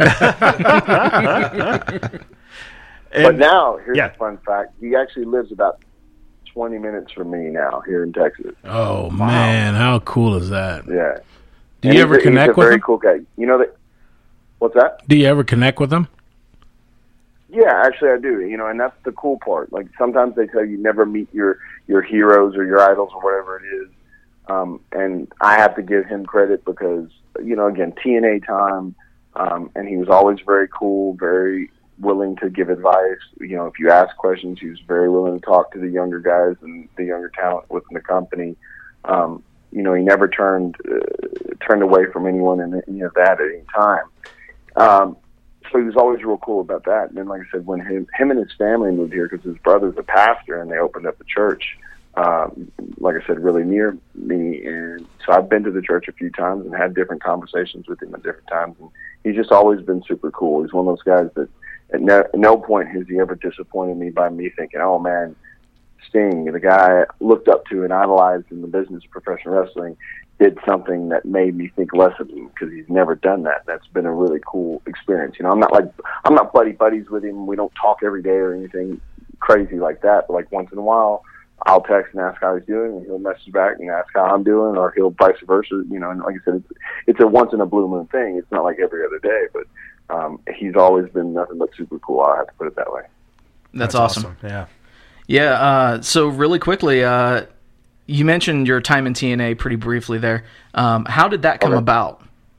But now, here's a fun fact. He actually lives about 20 minutes from me now here in Texas. Oh, man. How cool is that? Yeah. Do you ever connect with him? He's a very cool guy. What's that? Do you ever connect with him? Yeah, actually I do. And that's the cool part. Like sometimes they tell you never meet your heroes or your idols or whatever it is. And I have to give him credit because, again, TNA time, and he was always very cool, very willing to give advice. If you ask questions, he was very willing to talk to the younger guys and the younger talent within the company. He never turned away from anyone in any of that at any time. So he was always real cool about that. And then, like I said, when him and his family moved here, because his brother's a pastor, and they opened up a church, like I said, really near me. And so I've been to the church a few times and had different conversations with him at different times. And he's just always been super cool. He's one of those guys that at no point has he ever disappointed me by me thinking, oh, man, Sting, the guy I looked up to and idolized in the business of professional wrestling, did something that made me think less of him, because he's never done that. That's been a really cool experience. I'm not buddies with him. We don't talk every day or anything crazy like that. But like once in a while, I'll text and ask how he's doing, and he'll message back and ask how I'm doing, or he'll vice versa. And like I said, it's a once in a blue moon thing. It's not like every other day, but he's always been nothing but super cool. I have to put it that way. That's awesome. Yeah. Yeah. So really quickly, you mentioned your time in TNA pretty briefly there. How did that come about?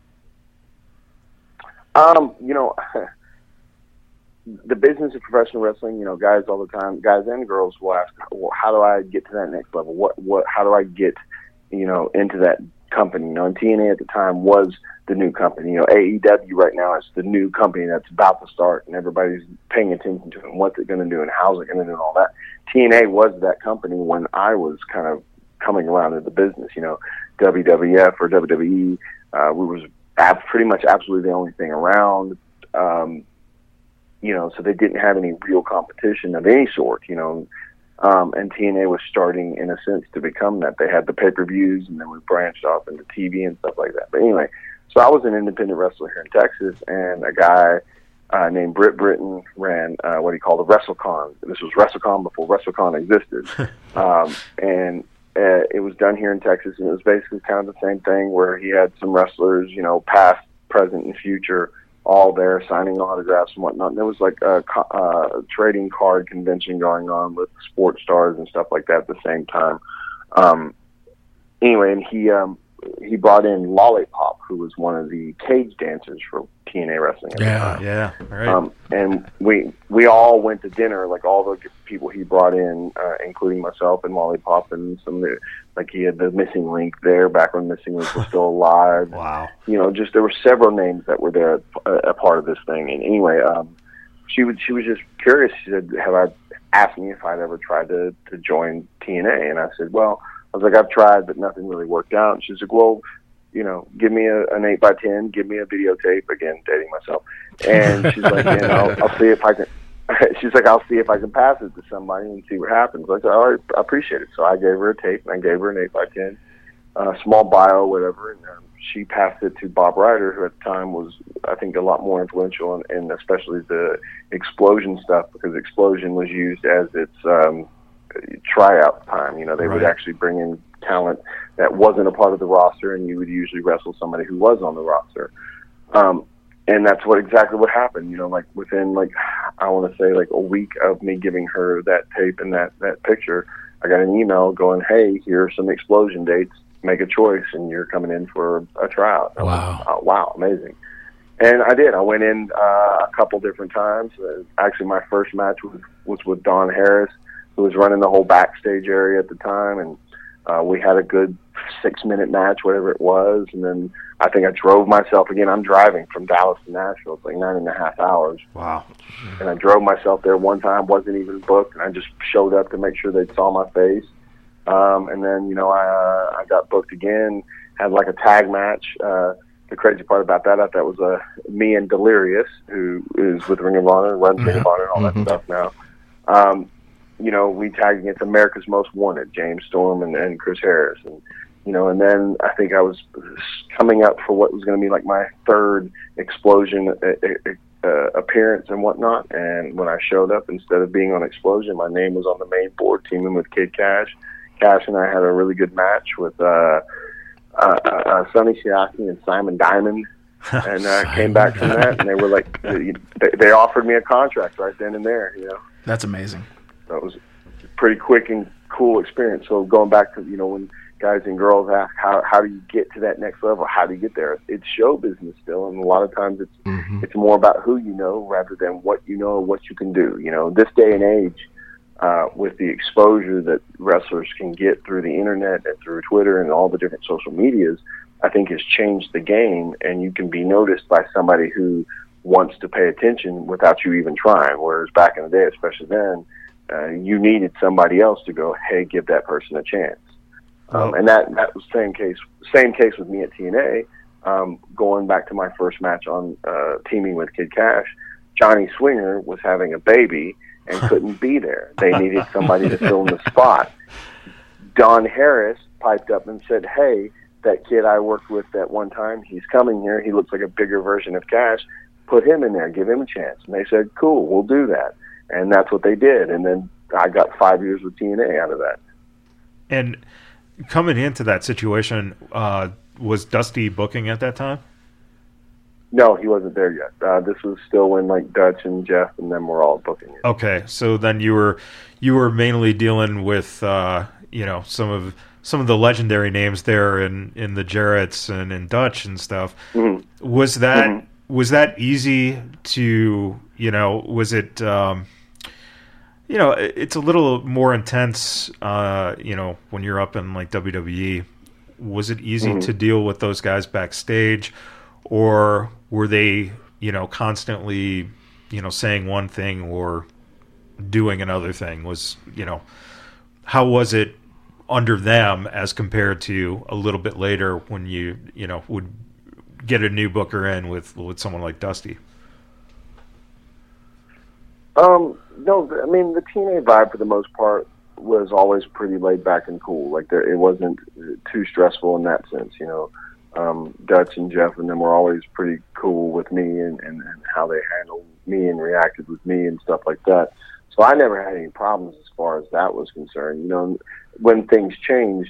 The business of professional wrestling, guys all the time, guys and girls will ask, well, how do I get to that next level? How do I get, into that company? And TNA at the time was the new company. AEW right now is the new company that's about to start, and everybody's paying attention to it and what's it going to do and how's it going to do and all that. TNA was that company when I was kind of coming around in the business. WWF or WWE, we was pretty much absolutely the only thing around. So they didn't have any real competition of any sort, and TNA was starting, in a sense, to become that. They had the pay-per-views, and then we branched off into TV and stuff like that. But anyway, so I was an independent wrestler here in Texas, and a guy named Britt Britton ran what he called a WrestleCon. This was WrestleCon before WrestleCon existed. And it was done here in Texas, and it was basically kind of the same thing where he had some wrestlers, past, present, and future, all there signing autographs and whatnot. And there was like a trading card convention going on with sports stars and stuff like that at the same time. Anyway, and he brought in Lollipop, who was one of the cage dancers for TNA wrestling at the time. Yeah, right. And we all went to dinner, like all the people he brought in, including myself and Lollipop, and some of the, like he had the Missing Link there back when Missing Link was still alive. Wow. Just there were several names that were there, a part of this thing. And anyway, she was just curious. She said, asked me if I'd ever tried to join TNA, and I said, well, I was like, I've tried, but nothing really worked out. And she's like, well, give me an 8x10, give me a videotape, again, dating myself. And she's like, I'll see if I can. She's like, I'll see if I can pass it to somebody and see what happens. I said, all right, I appreciate it. So I gave her a tape, and I gave her an 8x10, small bio, whatever, and she passed it to Bob Ryder, who at the time was, I think, a lot more influential in especially the Explosion stuff, because Explosion was used as its tryout time. They would actually bring in talent that wasn't a part of the roster, and you would usually wrestle somebody who was on the roster. And that's exactly what happened. Within I want to say a week of me giving her that tape and that picture, I got an email going, hey, here are some Explosion dates. Make a choice, and you're coming in for a tryout. Wow. Oh, wow, amazing. And I did. I went in a couple different times. Actually, my first match was with Don Harris, who was running the whole backstage area at the time, and we had a good 6-minute match, whatever it was. And then I think I drove myself again. I'm driving from Dallas to Nashville. It's like 9.5 hours. Wow. And I drove myself there one time, wasn't even booked, and I just showed up to make sure they saw my face. And then, I got booked again, had like a tag match. The crazy part about that, I thought was me and Delirious, who is with Ring of Honor, runs Ring of Honor and all that stuff now. We tagged against America's Most Wanted, James Storm and Chris Harris. And then I think I was coming up for what was going to be like my third Explosion appearance and whatnot. And when I showed up, instead of being on Explosion, my name was on the main board, teaming with Kid Cash. Cash and I had a really good match with Sonny Siaki and Simon Diamond, and came back from that, and they were like, they offered me a contract right then and there. That's amazing. So it was a pretty quick and cool experience. So going back to when guys and girls ask how do you get to that next level, how do you get there? It's show business still, and a lot of times it's more about who you know rather than what you know or what you can do. This day and age. With the exposure that wrestlers can get through the internet and through Twitter and all the different social medias, I think has changed the game, and you can be noticed by somebody who wants to pay attention without you even trying. Whereas back in the day, especially then, you needed somebody else to go, hey, give that person a chance. And that was same case with me at TNA. Going back to my first match on teaming with Kid Cash, Johnny Swinger was having a baby and couldn't be there. They needed somebody to fill in the spot. Don Harris piped up and said, hey, that kid I worked with that one time, he's coming here. He looks like a bigger version of Cash. Put him in there. Give him a chance. And they said, cool, we'll do that. And that's what they did. And then I got 5 years with TNA out of that. And coming into that situation, was Dusty booking at that time? No, he wasn't there yet. This was still when like Dutch and Jeff and them were all booking it. Okay, so then you were mainly dealing with some of the legendary names there in the Jarretts and in Dutch and stuff. Mm-hmm. Was that easy to was it it's a little more intense when you're up in like WWE. Was it easy to deal with those guys backstage? Or were they, constantly, saying one thing or doing another thing? How was it under them as compared to a little bit later when you would get a new booker in with someone like Dusty? No, I mean, the TNA vibe for the most part was always pretty laid back and cool. Like it wasn't too stressful in that sense, Dutch and Jeff and them were always pretty cool with me and how they handled me and reacted with me and stuff like that. So I never had any problems as far as that was concerned. When things changed,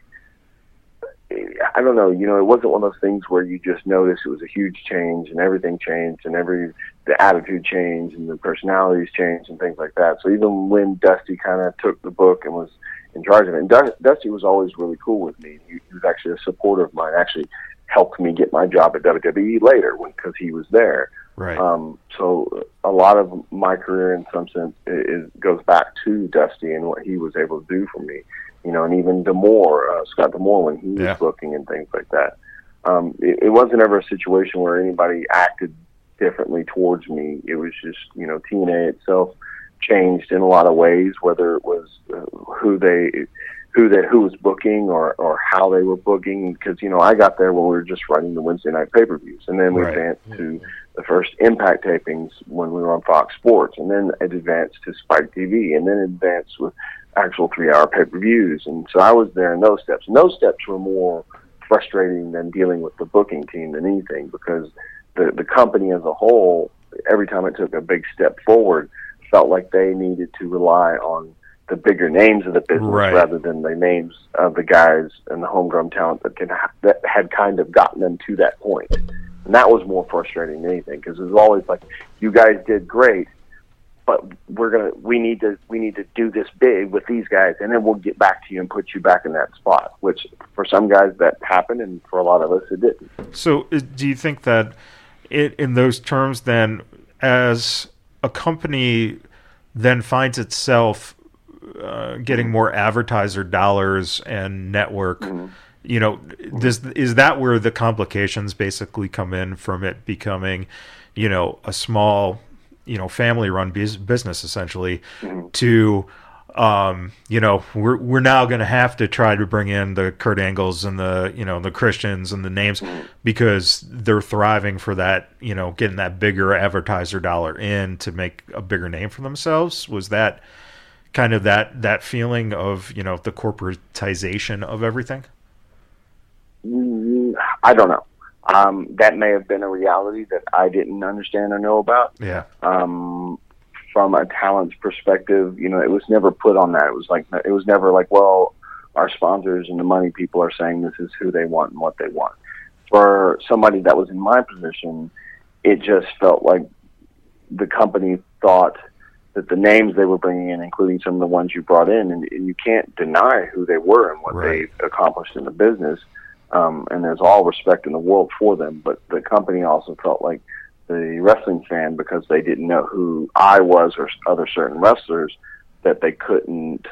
I don't know, it wasn't one of those things where you just noticed it was a huge change and everything changed and the attitude changed and the personalities changed and things like that. So even when Dusty kind of took the book and was in charge of it, and Dusty was always really cool with me. He was actually a supporter of mine, actually helped me get my job at WWE later because he was there. Right. So a lot of my career in some sense goes back to Dusty and what he was able to do for me. And even Scott D'Amore, when he was booking and things like that. It wasn't ever a situation where anybody acted differently towards me. It was just, TNA itself changed in a lot of ways, whether it was who was booking or how they were booking. Because, I got there when we were just running the Wednesday night pay-per-views. And then we advanced to the first Impact tapings when we were on Fox Sports. And then it advanced to Spike TV. And then it advanced with actual 3-hour pay-per-views. And so I was there in those steps. And those steps were more frustrating than dealing with the booking team than anything, because the company as a whole, every time it took a big step forward, felt like they needed to rely on the bigger names of the business rather than the names of the guys and the homegrown talent that had kind of gotten them to that point. And that was more frustrating than anything, because it was always like, you guys did great, but we need to do this big with these guys, and then we'll get back to you and put you back in that spot. Which for some guys that happened, and for a lot of us it didn't. So, do you think that in those terms, then, as a company then finds itself getting more advertiser dollars and network, is that where the complications basically come in from it becoming, a small, family-run business essentially, to, we're now going to have to try to bring in the Kurt Angles and the Christians and the names because they're thriving for that, getting that bigger advertiser dollar in to make a bigger name for themselves? Was that kind of that feeling of, the corporatization of everything? I don't know. That may have been a reality that I didn't understand or know about. Yeah. From a talent's perspective, it was never put on that. It was never like, well, our sponsors and the money people are saying this is who they want and what they want. For somebody that was in my position, it just felt like the company thought that the names they were bringing in, including some of the ones you brought in, and you can't deny who they were and what they accomplished in the business. And there's all respect in the world for them, but the company also felt like the wrestling fan, because they didn't know who I was or other certain wrestlers, that they couldn't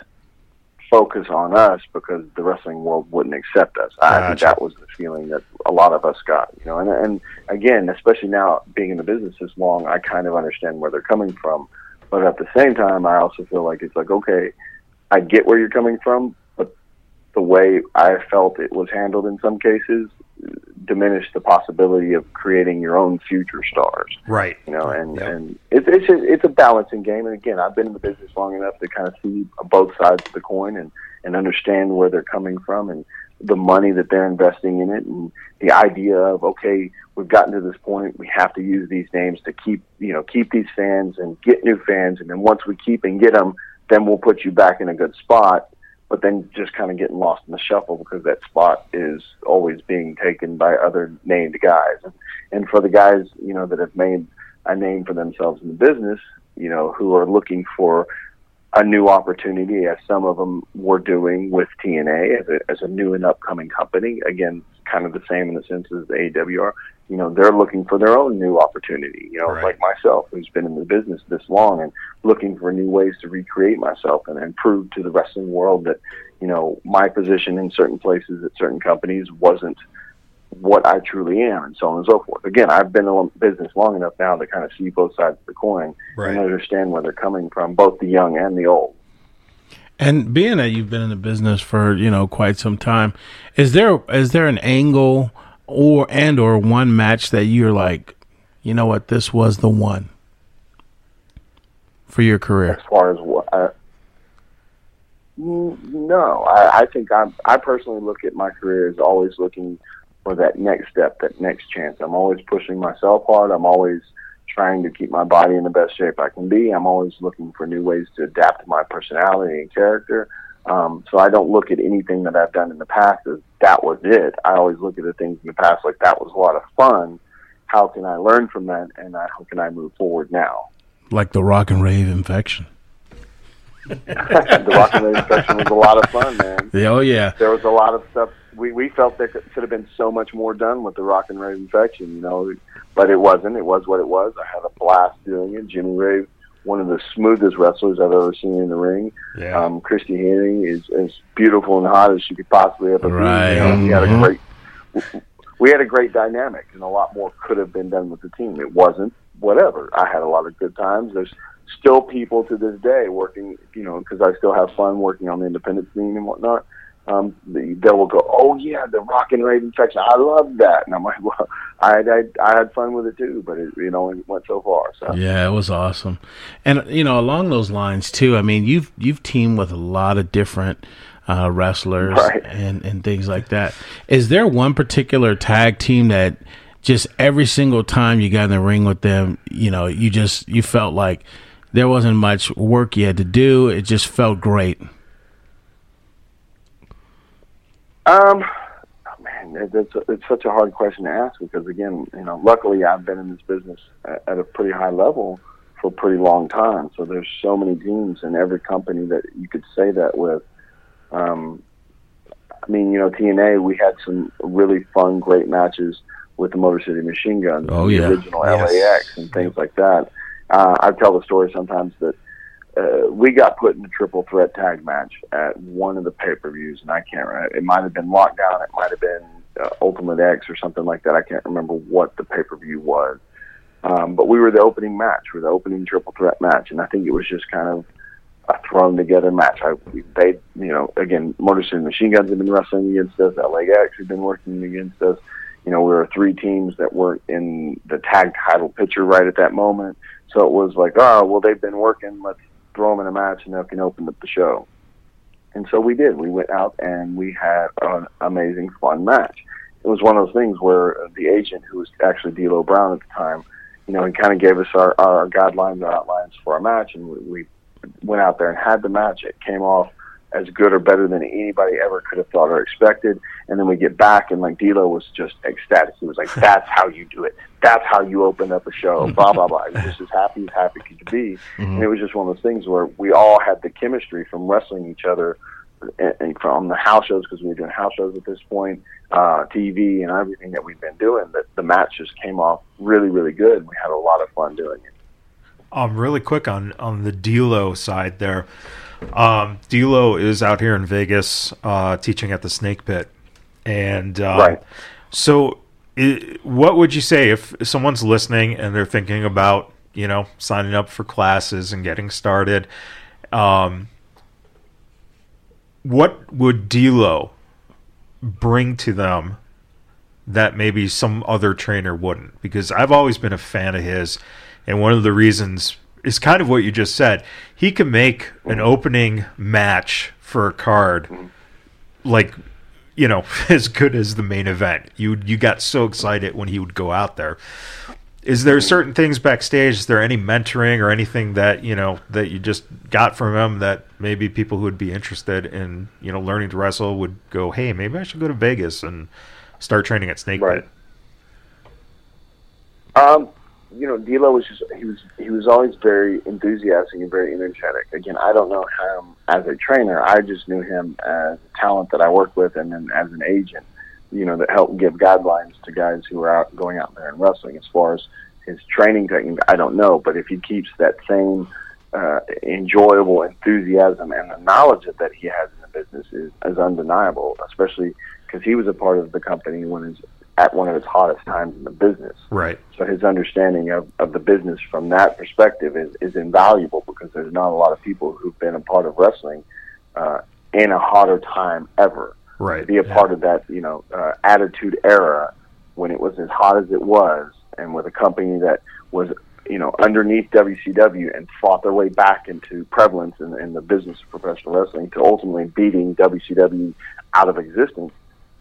focus on us because the wrestling world wouldn't accept us. I think that was the feeling that a lot of us got, and again, especially now being in the business this long, I kind of understand where they're coming from. But at the same time, I also feel like it's like, okay, I get where you're coming from, but the way I felt it was handled in some cases diminished the possibility of creating your own future stars. Right. And it's a balancing game. And again, I've been in the business long enough to kind of see both sides of the coin and understand where they're coming from and the money that they're investing in it, and the idea of, okay, we've gotten to this point, we have to use these names to keep these fans and get new fans, and then once we keep and get them, then we'll put you back in a good spot. But then just kind of getting lost in the shuffle because that spot is always being taken by other named guys. And for the guys, that have made a name for themselves in the business, who are looking for a new opportunity, as some of them were doing with TNA as a new and upcoming company. Again, kind of the same in the sense as the AWR. They're looking for their own new opportunity, like myself, who's been in the business this long and looking for new ways to recreate myself and prove to the wrestling world that, my position in certain places at certain companies wasn't what I truly am, and so on and so forth. Again, I've been in the business long enough now to kind of see both sides of the coin and understand where they're coming from, both the young and the old. And being that you've been in the business for, quite some time, is there an angle or one match that you're like, you know what, this was the one for your career? As far as what? No, I think I personally look at my career as always looking for that next step, that next chance. I'm always pushing myself hard. I'm always trying to keep my body in the best shape I can be. I'm always looking for new ways to adapt to my personality and character. So I don't look at anything that I've done in the past as that was it. I always look at the things in the past like that was a lot of fun. How can I learn from that, and how can I move forward now? Like the Rock and Rave infection. The Rock and Rave infection was a lot of fun, man. Oh, yeah. There was a lot of stuff. We felt there could have been so much more done with the Rock and Rave infection, but it wasn't. It was what it was. I had a blast doing it. Jimmy Rave, one of the smoothest wrestlers I've ever seen in the ring. Yeah. Christy Henning is as beautiful and hot as she could possibly ever be. Right. We had a great dynamic, and a lot more could have been done with the team. It wasn't. Whatever. I had a lot of good times. There's still people to this day working, because I still have fun working on the independent scene and whatnot. They will go, oh yeah, the Rock and Rave infection, I love that, and I'm like, well, I had fun with it too, but it only went so far. So yeah, it was awesome. And along those lines too, I mean, you've teamed with a lot of different wrestlers and things like that. Is there one particular tag team that just every single time you got in the ring with them, you felt like there wasn't much work you had to do, it just felt great? Man, it's such a hard question to ask because, again, luckily I've been in this business at a pretty high level for a pretty long time. So there's so many teams in every company that you could say that with. I mean, TNA, we had some really fun, great matches with the Motor City Machine Guns, the original LAX, and things like that. I tell the story sometimes that we got put in a triple threat tag match at one of the pay-per-views, and I can't remember. It might have been Lockdown, it might have been Ultimate X or something like that. I can't remember what the pay-per-view was. But we were the opening match. We were the opening triple threat match, and I think it was just kind of a thrown together match. Again, Motor City Machine Guns had been wrestling against us. LAX had been working against us. We were three teams that weren't in the tag title picture right at that moment. So it was like, they've been working. Let's throw them in a match and they can open up the show. And so we did. We went out and we had an amazing, fun match. It was one of those things where the agent, who was actually D'Lo Brown at the time, he kind of gave us our guidelines, our outlines for our match, and we went out there and had the match. It came off as good or better than anybody ever could have thought or expected. And then we get back, and like D'Lo was just ecstatic. He was like, "That's how you do it. That's how you open up a show." Blah blah blah. He was just as happy could be. And it was just one of those things where we all had the chemistry from wrestling each other, and from the house shows, because we were doing house shows at this point, TV and everything that we've been doing. That the match just came off really, really good. We had a lot of fun doing it. Really quick on the D'Lo side there. D'Lo is out here in Vegas teaching at the Snake Pit, and right. So, what would you say if someone's listening and they're thinking about signing up for classes and getting started? What would D'Lo bring to them that maybe some other trainer wouldn't? Because I've always been a fan of his, and one of the reasons is kind of what you just said. He can make an opening match for a card like, as good as the main event. You got so excited when he would go out there. Is there certain things backstage? Is there any mentoring or anything that that you just got from him that maybe people who would be interested in learning to wrestle would go, hey, maybe I should go to Vegas and start training at Snake Pit? D'Lo was he was always very enthusiastic and very energetic. Again, I don't know him as a trainer. I just knew him as a talent that I worked with, and then as an agent, that helped give guidelines to guys who are going out there and wrestling. As far as his training technique, I don't know, but if he keeps that same enjoyable enthusiasm and the knowledge that he has in the business is undeniable, especially because he was a part of the company at one of its hottest times in the business. Right. So his understanding of the business from that perspective is invaluable, because there's not a lot of people who've been a part of wrestling in a hotter time ever. Right. To be a part of that, Attitude Era, when it was as hot as it was, and with a company that was, underneath WCW and fought their way back into prevalence in the business of professional wrestling to ultimately beating WCW out of existence.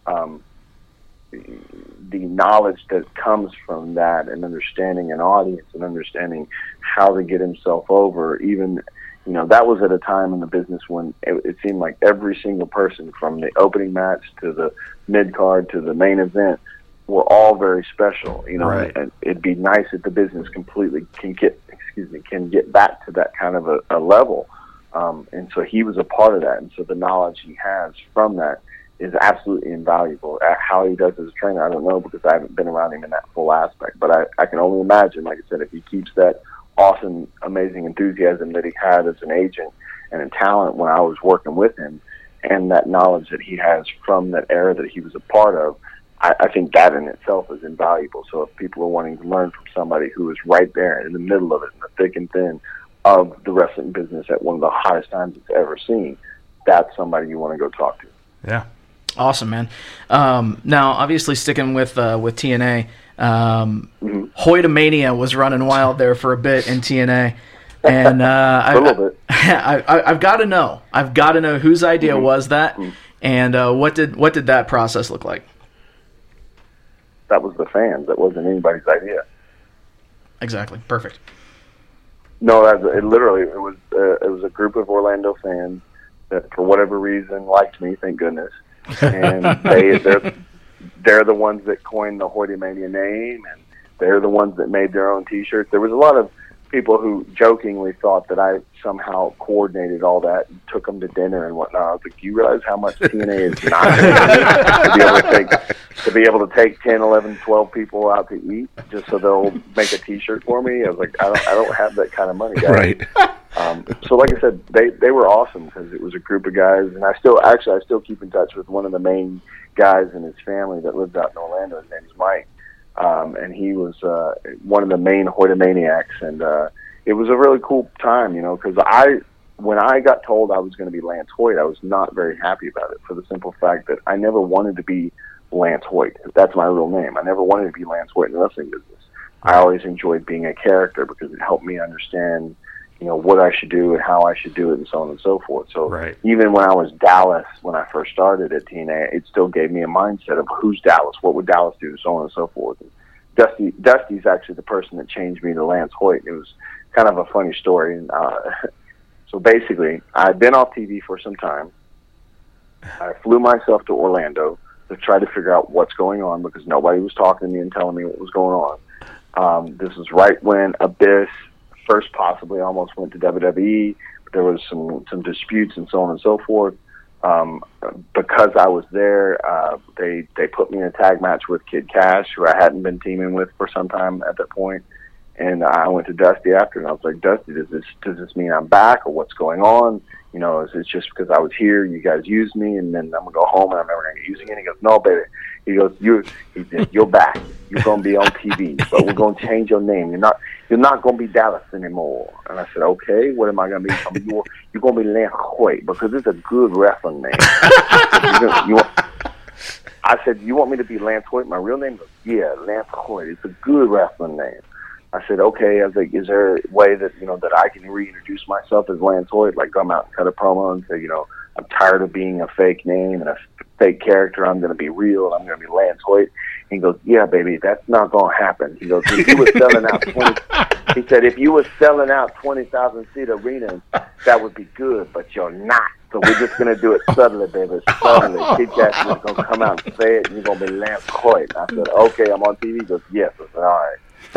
The knowledge that comes from that, and understanding an audience and understanding how to get himself over, even, that was at a time in the business when it seemed like every single person, from the opening match to the mid card to the main event, were all very special. Right. And it'd be nice if the business completely can get back to that kind of a level. And so he was a part of that, and so the knowledge he has from that is absolutely invaluable. How he does as a trainer, I don't know, because I haven't been around him in that full aspect. But I can only imagine, like I said, if he keeps that awesome, amazing enthusiasm that he had as an agent and a talent when I was working with him, and that knowledge that he has from that era that he was a part of, I think that in itself is invaluable. So if people are wanting to learn from somebody who is right there in the middle of it, in the thick and thin of the wrestling business at one of the hottest times it's ever seen, that's somebody you want to go talk to. Yeah. Awesome, man. Now, obviously, sticking with TNA, Hoytomania was running wild there for a bit in TNA, and I've got to know. I've got to know whose idea was that, and what did that process look like? That was the fans. That wasn't anybody's idea. Exactly. Perfect. No, it was a group of Orlando fans that, for whatever reason, liked me. Thank goodness. And they're the ones that coined the Hoytomania name, and they're the ones that made their own T-shirts. There was a lot of people who jokingly thought that I somehow coordinated all that and took them to dinner and whatnot. I was like, do you realize how much TNA is not to be able to take 10, 11, 12 people out to eat just so they'll make a T-shirt for me? I was like, I don't have that kind of money, guys. Right. So like I said, they were awesome because it was a group of guys, and I still keep in touch with one of the main guys and his family that lives out in Orlando. His name is Mike. And he was one of the main Hoytomaniacs, and it was a really cool time, you know, because when I got told I was going to be Lance Hoyt, I was not very happy about it for the simple fact that I never wanted to be Lance Hoyt. That's my real name. I never wanted to be Lance Hoyt in the wrestling business. I always enjoyed being a character because it helped me understand, you know, what I should do and how I should do it and so on and so forth. So even when I was Dallas, when I first started at TNA, it still gave me a mindset of who's Dallas, what would Dallas do, so on and so forth. And Dusty's actually the person that changed me to Lance Hoyt. It was kind of a funny story. And, so basically, I'd been off TV for some time. I flew myself to Orlando to try to figure out what's going on because nobody was talking to me and telling me what was going on. This is right when Abyss first possibly almost went to WWE. There was some disputes and so on and so forth. Because I was there, they put me in a tag match with Kid Cash, who I hadn't been teaming with for some time at that point. And I went to Dusty after, and I was like, Dusty, does this mean I'm back, or what's going on? You know, is it just because I was here, you guys used me, and then I'm gonna go home and I'm never gonna get used again? He goes, no, baby. He goes, you're back. You're gonna be on TV, but we're gonna change your name. You're not gonna be Dallas anymore. And I said, okay, what am I gonna be? You're gonna be Lance Hoyt because it's a good wrestling name. I said, you want me to be Lance Hoyt? My real name? Yeah, Lance Hoyt. It's a good wrestling name. I said, okay. I was like, is there a way that, you know, that I can reintroduce myself as Lance Hoyt? Like, come out and cut a promo and say, you know, I'm tired of being a fake name and a fake character. I'm going to be real. I'm going to be Lance Hoyt. He goes, yeah, baby, that's not going to happen. He goes, if you were selling out he said, if you were selling out 20,000 seat arenas, that would be good, but you're not. So we're just going to do it subtly, baby, subtly. Kid Cash is going to come out and say it, and you're going to be Lance Hoyt. I said, okay, I'm on TV. He goes, yes. I said, all right.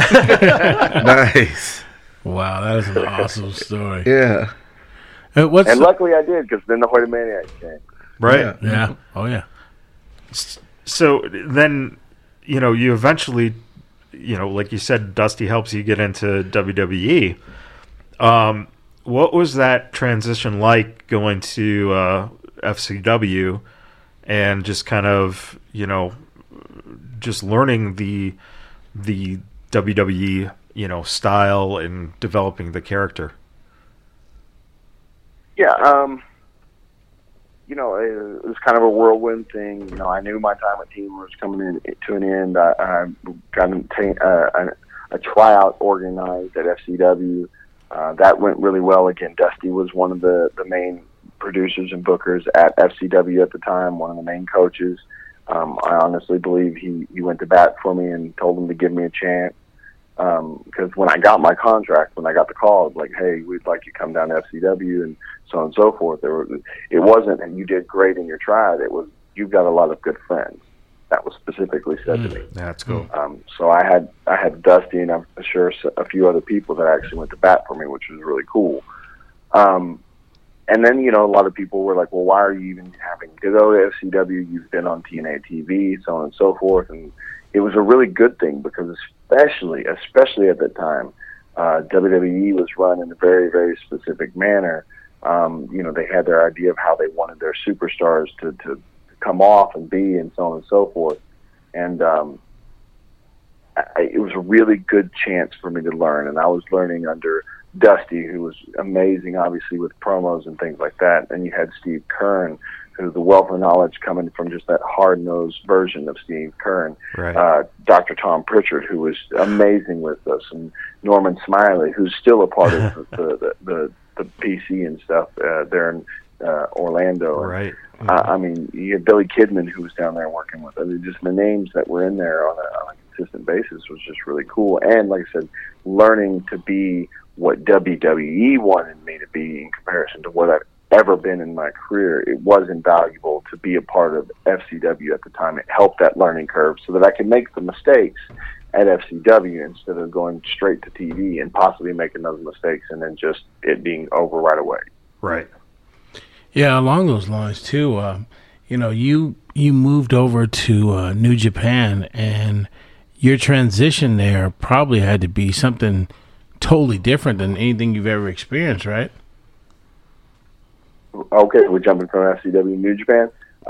Nice. Wow, that is an awesome story. Yeah. And luckily I did, because then the Hoytomaniacs came. Right. Yeah. Oh, yeah. So then, you know, you eventually, you know, like you said, Dusty helps you get into WWE. What was that transition like going to FCW and just kind of, you know, just learning the WWE, you know, style and developing the character? Yeah, you know, it was kind of a whirlwind thing. You know, I knew my time at Team was coming in to an end. I got a tryout organized at FCW. That went really well. Again, Dusty was one of the main producers and bookers at FCW at the time, one of the main coaches. I honestly believe he went to bat for me and told him to give me a chance. Because when I got my contract, when I got the call, it was like, hey, we'd like you to come down to FCW and so on and so forth. It wasn't, and you did great in your tryout. It was, you've got a lot of good friends. That was specifically said to me. That's cool. So I had Dusty, and I'm sure a few other people that actually went to bat for me, which was really cool. And then, you know, a lot of people were like, well, why are you even having to go to FCW? You've been on TNA TV, so on and so forth. And it was a really good thing because especially at that time, WWE was run in a very, very specific manner. You know, they had their idea of how they wanted their superstars to come off and be and so on and so forth. And it was a really good chance for me to learn. And I was learning under Dusty, who was amazing, obviously, with promos and things like that. And you had Steve Kern, who's the wealth of knowledge coming from just that hard-nosed version of Steve Kern. Right. Dr. Tom Pritchard, who was amazing with us, and Norman Smiley, who's still a part of the PC and stuff there in Orlando. Right. I mean, you had Billy Kidman, who was down there working with us. Just the names that were in there on a consistent basis was just really cool. And like I said, learning to be what WWE wanted me to be in comparison to what I've ever been in my career, it was invaluable to be a part of FCW at the time. It helped that learning curve so that I could make the mistakes at FCW instead of going straight to TV and possibly making those mistakes and then just it being over right away. Right. Yeah, along those lines too. You moved over to New Japan, and your transition there probably had to be something totally different than anything you've ever experienced, right? Okay, we're jumping from FCW to New Japan.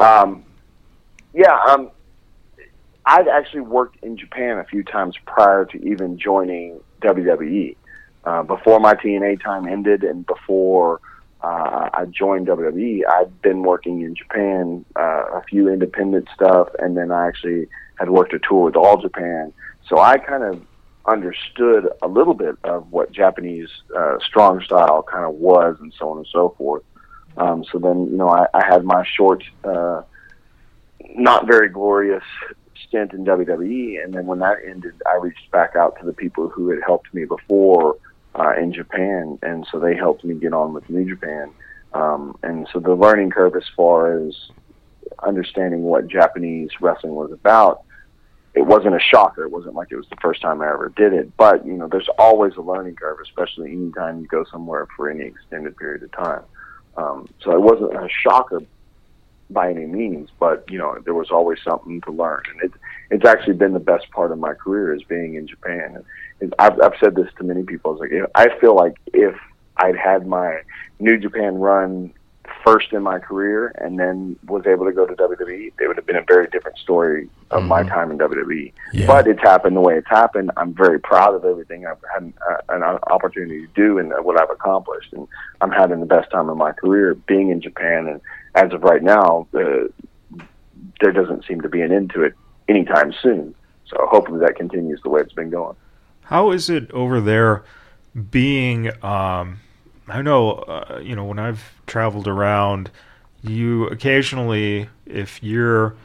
I'd actually worked in Japan a few times prior to even joining WWE. Before my TNA time ended and before I joined WWE, I'd been working in Japan, a few independent stuff, and then I actually had worked a tour with All Japan. So I kind of understood a little bit of what Japanese strong style kind of was and so on and so forth. So then, I had my short, not very glorious stint in WWE, and then when that ended, I reached back out to the people who had helped me before in Japan, and so they helped me get on with New Japan. And so the learning curve as far as understanding what Japanese wrestling was about, it wasn't a shocker. It wasn't like it was the first time I ever did it. But, there's always a learning curve, especially anytime you go somewhere for any extended period of time. So it wasn't a shocker by any means, but, there was always something to learn. And it's actually been the best part of my career is being in Japan. And I've said this to many people. I feel like if I'd had my New Japan run first in my career and then was able to go to WWE, it would have been a very different story of my time in WWE. Yeah. But it's happened the way it's happened. I'm very proud of everything I've had an opportunity to do and what I've accomplished. And I'm having the best time of my career being in Japan. And as of right now, there doesn't seem to be an end to it anytime soon. So hopefully that continues the way it's been going. How is it over there being... I know, when I've traveled around, you occasionally, if you're,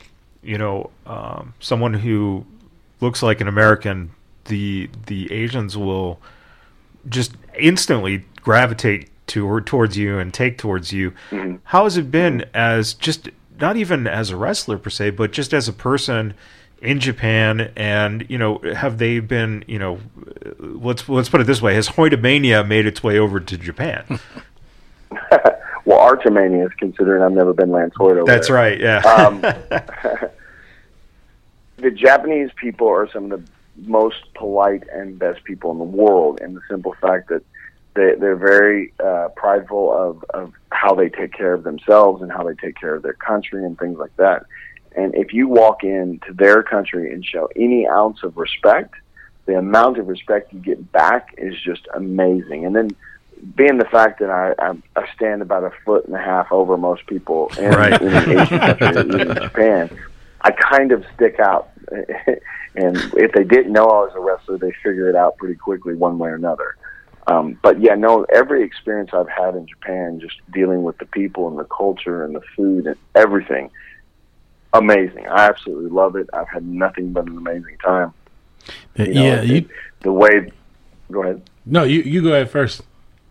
someone who looks like an American, the Asians will just instantly gravitate towards you and take towards you. Mm-hmm. How has it been as just, not even as a wrestler per se, but just as a person in Japan, and have they been? Let's put it this way: has Hoytomania made its way over to Japan? Well, Archimania is considering I've never been Lance Hoyt over That's there. Right. Yeah. The Japanese people are some of the most polite and best people in the world, in the simple fact that they're very prideful of how they take care of themselves and how they take care of their country and things like that. And if you walk into their country and show any ounce of respect, the amount of respect you get back is just amazing. And then being the fact that I stand about 1.5 feet over most people in an Asian country, even in Japan, I kind of stick out. And if they didn't know I was a wrestler, they figure it out pretty quickly one way or another. But yeah, no, every experience I've had in Japan, just dealing with the people and the culture and the food and everything, amazing. I absolutely love it. I've had nothing but an amazing time. The way. Go ahead. No, you go ahead first.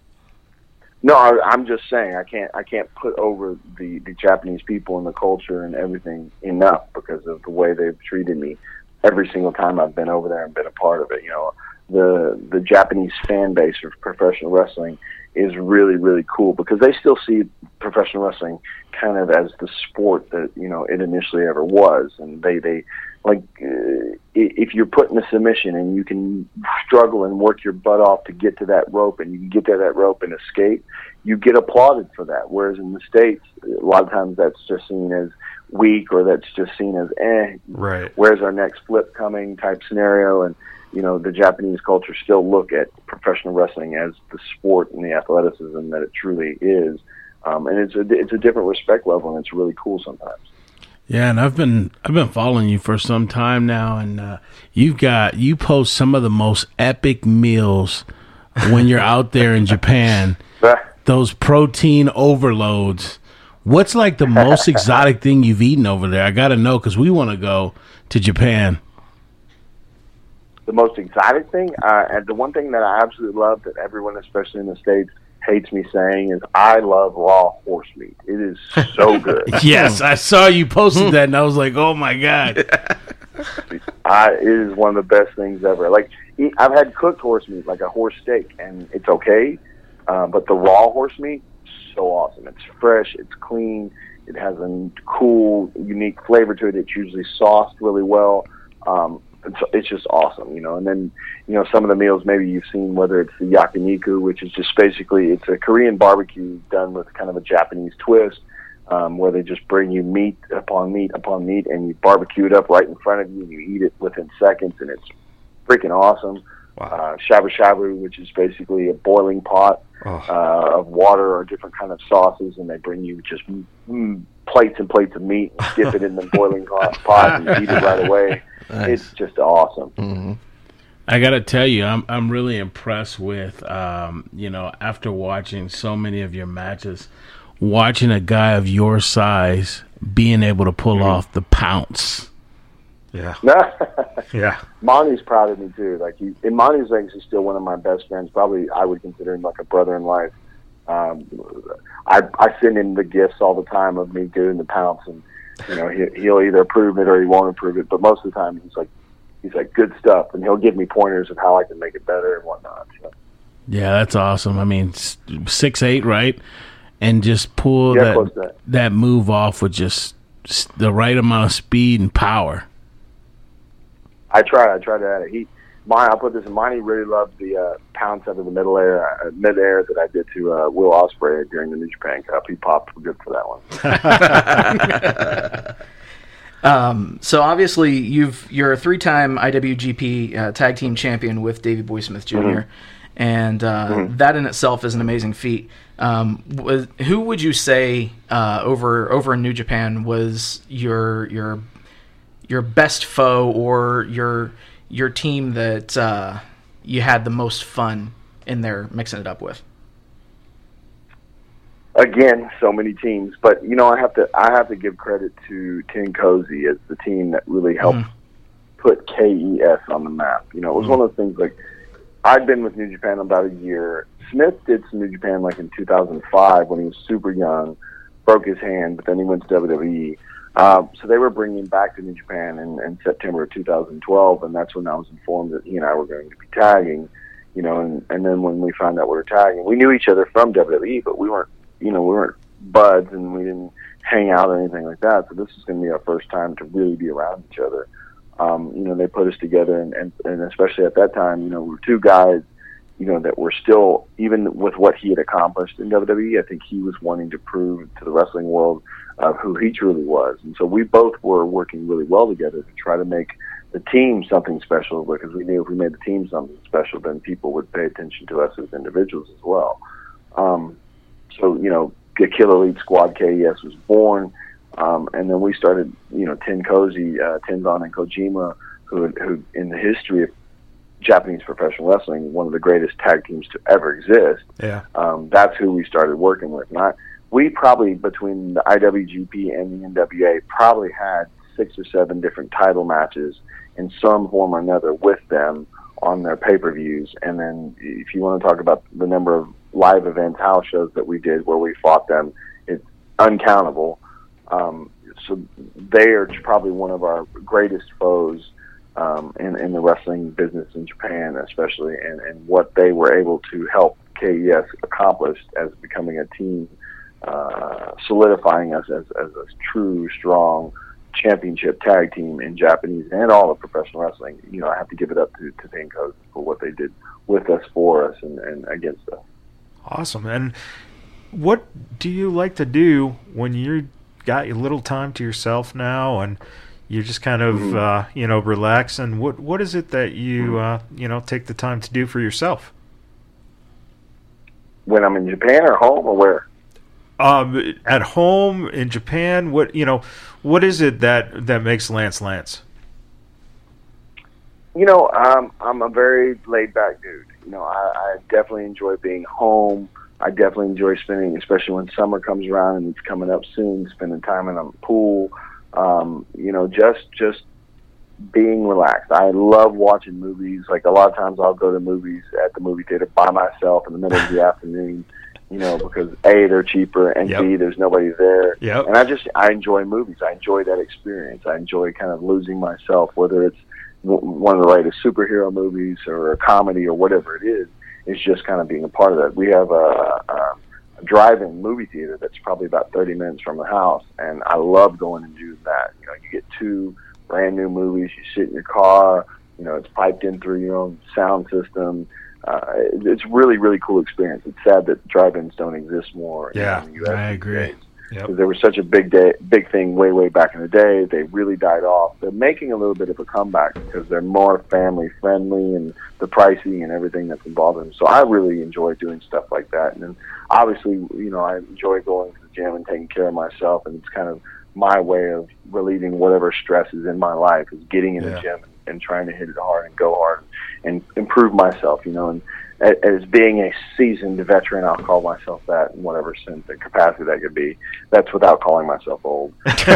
No, I'm just saying I can't put over the Japanese people and the culture and everything enough because of the way they've treated me every single time I've been over there and been a part of it. The Japanese fan base of professional wrestling is really, really cool because they still see professional wrestling kind of as the sport that, it initially ever was. And they like, if you're put in a submission and you can struggle and work your butt off to get to that rope and you can get to that rope and escape, you get applauded for that. Whereas in the States, a lot of times that's just seen as weak or that's just seen as, right. Where's our next flip coming type scenario. And, the Japanese culture still look at professional wrestling as the sport and the athleticism that it truly is. And it's a different respect level, and it's really cool sometimes. Yeah, and I've been following you for some time now, and you post some of the most epic meals when you're out there in Japan. Those protein overloads. What's like the most exotic thing you've eaten over there? I got to know because we want to go to Japan. The most exotic thing, and the one thing that I absolutely love that everyone, especially in the States, hates me saying is I love raw horse meat. It is so good. Yes, I saw you posted that, and I was like, oh, my God. It is one of the best things ever. Like, I've had cooked horse meat, like a horse steak, and it's okay. But the raw horse meat, so awesome. It's fresh, it's clean, it has a cool, unique flavor to it. It's usually sauced really well. It's just awesome, you know. And then, you know, some of the meals maybe you've seen, whether it's the yakiniku, which is just basically, it's a Korean barbecue done with kind of a Japanese twist, where they just bring you meat upon meat upon meat, and you barbecue it up right in front of you, and you eat it within seconds, and it's freaking awesome. Wow. Shabu shabu, which is basically a boiling pot of water or different kind of sauces, and they bring you just plates and plates of meat and dip it in the boiling pot and eat it right away. Nice. It's just awesome. Mm-hmm. I gotta tell you, I'm really impressed with you know, after watching so many of your matches, watching a guy of your size being able to pull off the pounce. Yeah. Yeah. Monty's proud of me too. Like, in Monty's ranks, he's still one of my best friends. Probably I would consider him like a brother in life. I send him the gifts all the time of me doing the pounce, and you know, he'll either approve it or he won't approve it. But most of the time, he's like good stuff, and he'll give me pointers of how I can make it better and whatnot. So. Yeah, that's awesome. I mean, 6'8", right? And just pull that move off with just the right amount of speed and power. I tried to add it. I'll put this in mind. He really loved the pounce out of the mid-air that I did to Will Ospreay during the New Japan Cup. He popped good for that one. So obviously you're a 3-time IWGP Tag Team Champion with Davey Boy Smith Jr. Mm-hmm. And that in itself is an amazing feat. Who would you say over in New Japan was your best foe, or your team that you had the most fun in there mixing it up with? Again, so many teams, but you know, I have to give credit to Ten Cozy as the team that really helped put KES on the map. You know, it was one of those things, like, I'd been with New Japan about a year. Smith did some New Japan like in 2005 when he was super young, broke his hand, but then he went to WWE. So they were bringing him back to New Japan in September of 2012, and that's when I was informed that he and I were going to be tagging, you know, and then when we found out we were tagging, we knew each other from WWE, but we weren't buds, and we didn't hang out or anything like that, so this is going to be our first time to really be around each other. You know, they put us together, and especially at that time, you know, we were two guys, you know, that were still, even with what he had accomplished in WWE, I think he was wanting to prove to the wrestling world who he truly was. And so we both were working really well together to try to make the team something special, because we knew if we made the team something special, then people would pay attention to us as individuals as well. So, you know, the Killer Elite Squad KES was born, and then we started, you know, Ten Cozy, Tenzan and Kojima, who in the history of Japanese professional wrestling, one of the greatest tag teams to ever exist. Yeah. That's who we started working with. And we probably, between the IWGP and the NWA, probably had 6 or 7 different title matches in some form or another with them on their pay-per-views. And then if you want to talk about the number of live events, house shows that we did where we fought them, it's uncountable. So they are probably one of our greatest foes in the wrestling business in Japan, especially, and what they were able to help KES accomplish as becoming a team, solidifying us as a true, strong championship tag team in Japanese and all of professional wrestling. You know, I have to give it up to Tenko for what they did with us, for us, and against us. Awesome. And what do you like to do when you got a little time to yourself now and you're just kind of, you know, relaxing? What is it that you, you know, take the time to do for yourself? When I'm in Japan or home or where? At home, in Japan, what is it that makes Lance? You know, I'm a very laid back dude. You know, I definitely enjoy being home. I definitely enjoy spending, especially when summer comes around and it's coming up soon, spending time in a pool. You know, just being relaxed. I love watching movies. Like, a lot of times I'll go to movies at the movie theater by myself in the middle of the afternoon, because A, they're cheaper, and Yep. B, there's nobody there. Yep. And I enjoy movies. I enjoy that experience. I enjoy kind of losing myself, whether it's one of the latest superhero movies or a comedy or whatever it is. It's just kind of being a part of that. We have a drive-in movie theater that's probably about 30 minutes from the house, and I love going and doing that. You get 2 brand new movies. You sit in your car. It's piped in through your own sound system. It's really, really cool experience. It's sad that drive-ins don't exist more. Yeah, in the U.S. I agree. Because they were such a big thing way back in the day. They really died off. They're making a little bit of a comeback because they're more family friendly and the pricing and everything that's involved in them. So I really enjoy doing stuff like that. And then obviously, I enjoy going to the gym and taking care of myself. And it's kind of my way of relieving whatever stress is in my life, is getting in the gym and trying to hit it hard and go hard and improve myself, and as being a seasoned veteran, I'll call myself that in whatever sense and capacity that could be. That's without calling myself old.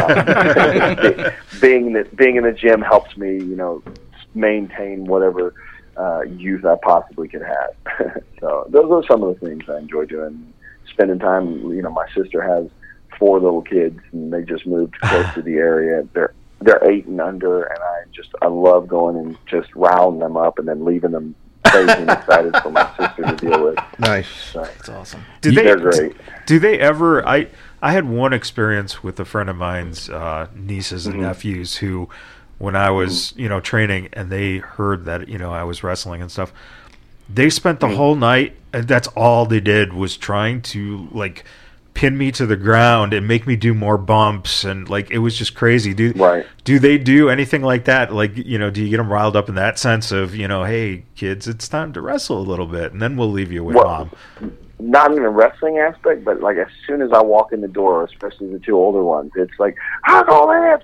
Being in the gym helps me, maintain whatever youth I possibly could have. So those are some of the things I enjoy doing. Spending time, my sister has 4 little kids, and they just moved close to the area. They're 8 and under, and I love going and just riling them up and then leaving them crazy and excited for my sister to deal with. Nice. So, That's awesome. they're great. Do they ever? I had one experience with a friend of mine's nieces and nephews who, when I was training, and they heard that I was wrestling and stuff, they spent the whole night, and that's all they did was trying to pin me to the ground and make me do more bumps, and it was just crazy. Do they do anything like that? Do you get them riled up in that sense of hey kids, it's time to wrestle a little bit, and then we'll leave you with mom? Not in a wrestling aspect, but as soon as I walk in the door, especially the 2 older ones, it's huggle it.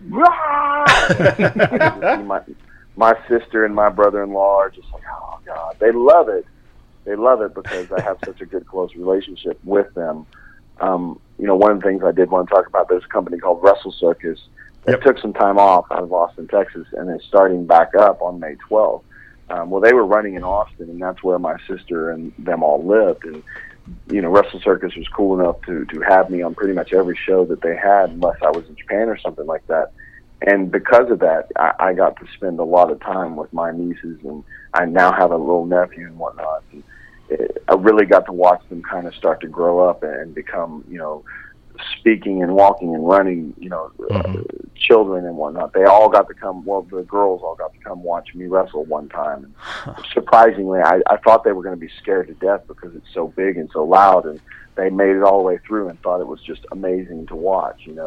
My sister and my brother-in-law are just oh God, they love it. They love it because I have such a good close relationship with them. One of the things I did want to talk about, there's a company called Wrestle Circus that took some time off out of Austin, Texas, and is starting back up on May 12th. Well, they were running in Austin, and that's where my sister and them all lived. And, Wrestle Circus was cool enough to have me on pretty much every show that they had, unless I was in Japan or something like that. And because of that, I got to spend a lot of time with my nieces, and I now have a little nephew and whatnot. And I really got to watch them kind of start to grow up and become, speaking and walking and running, children and whatnot. They all got to come, the girls all got to come watch me wrestle one time. And surprisingly, I thought they were going to be scared to death because it's so big and so loud, and they made it all the way through and thought it was just amazing to watch, and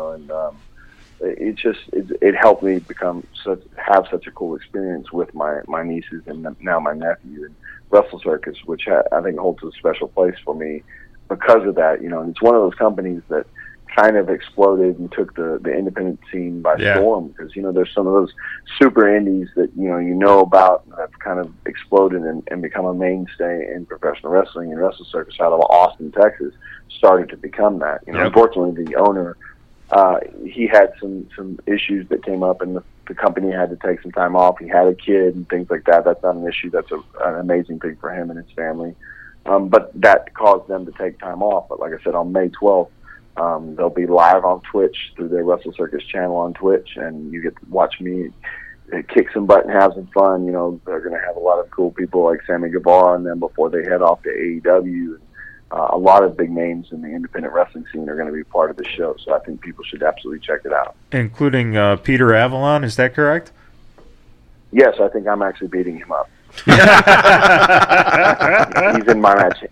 it helped me have such a cool experience with my nieces and now my nephew. And Wrestle Circus, which I think holds a special place for me because of that. And it's one of those companies that kind of exploded and took the independent scene by storm, because there's some of those super indies that about that have kind of exploded and become a mainstay in professional wrestling. And Wrestle Circus out of Austin, Texas, started to become that. Unfortunately, the owner, he had some issues that came up, and the company had to take some time off. He had a kid and things like that. That's not an issue. That's an amazing thing for him and his family. But that caused them to take time off. But like I said, on May 12th, they'll be live on Twitch through their Wrestle Circus channel on Twitch, and you get to watch me kick some butt and have some fun. They're going to have a lot of cool people like Sammy Guevara and them before they head off to AEW. A lot of big names in the independent wrestling scene are going to be part of the show, so I think people should absolutely check it out. Including Peter Avalon, is that correct? Yes, I think I'm actually beating him up. He's in my match.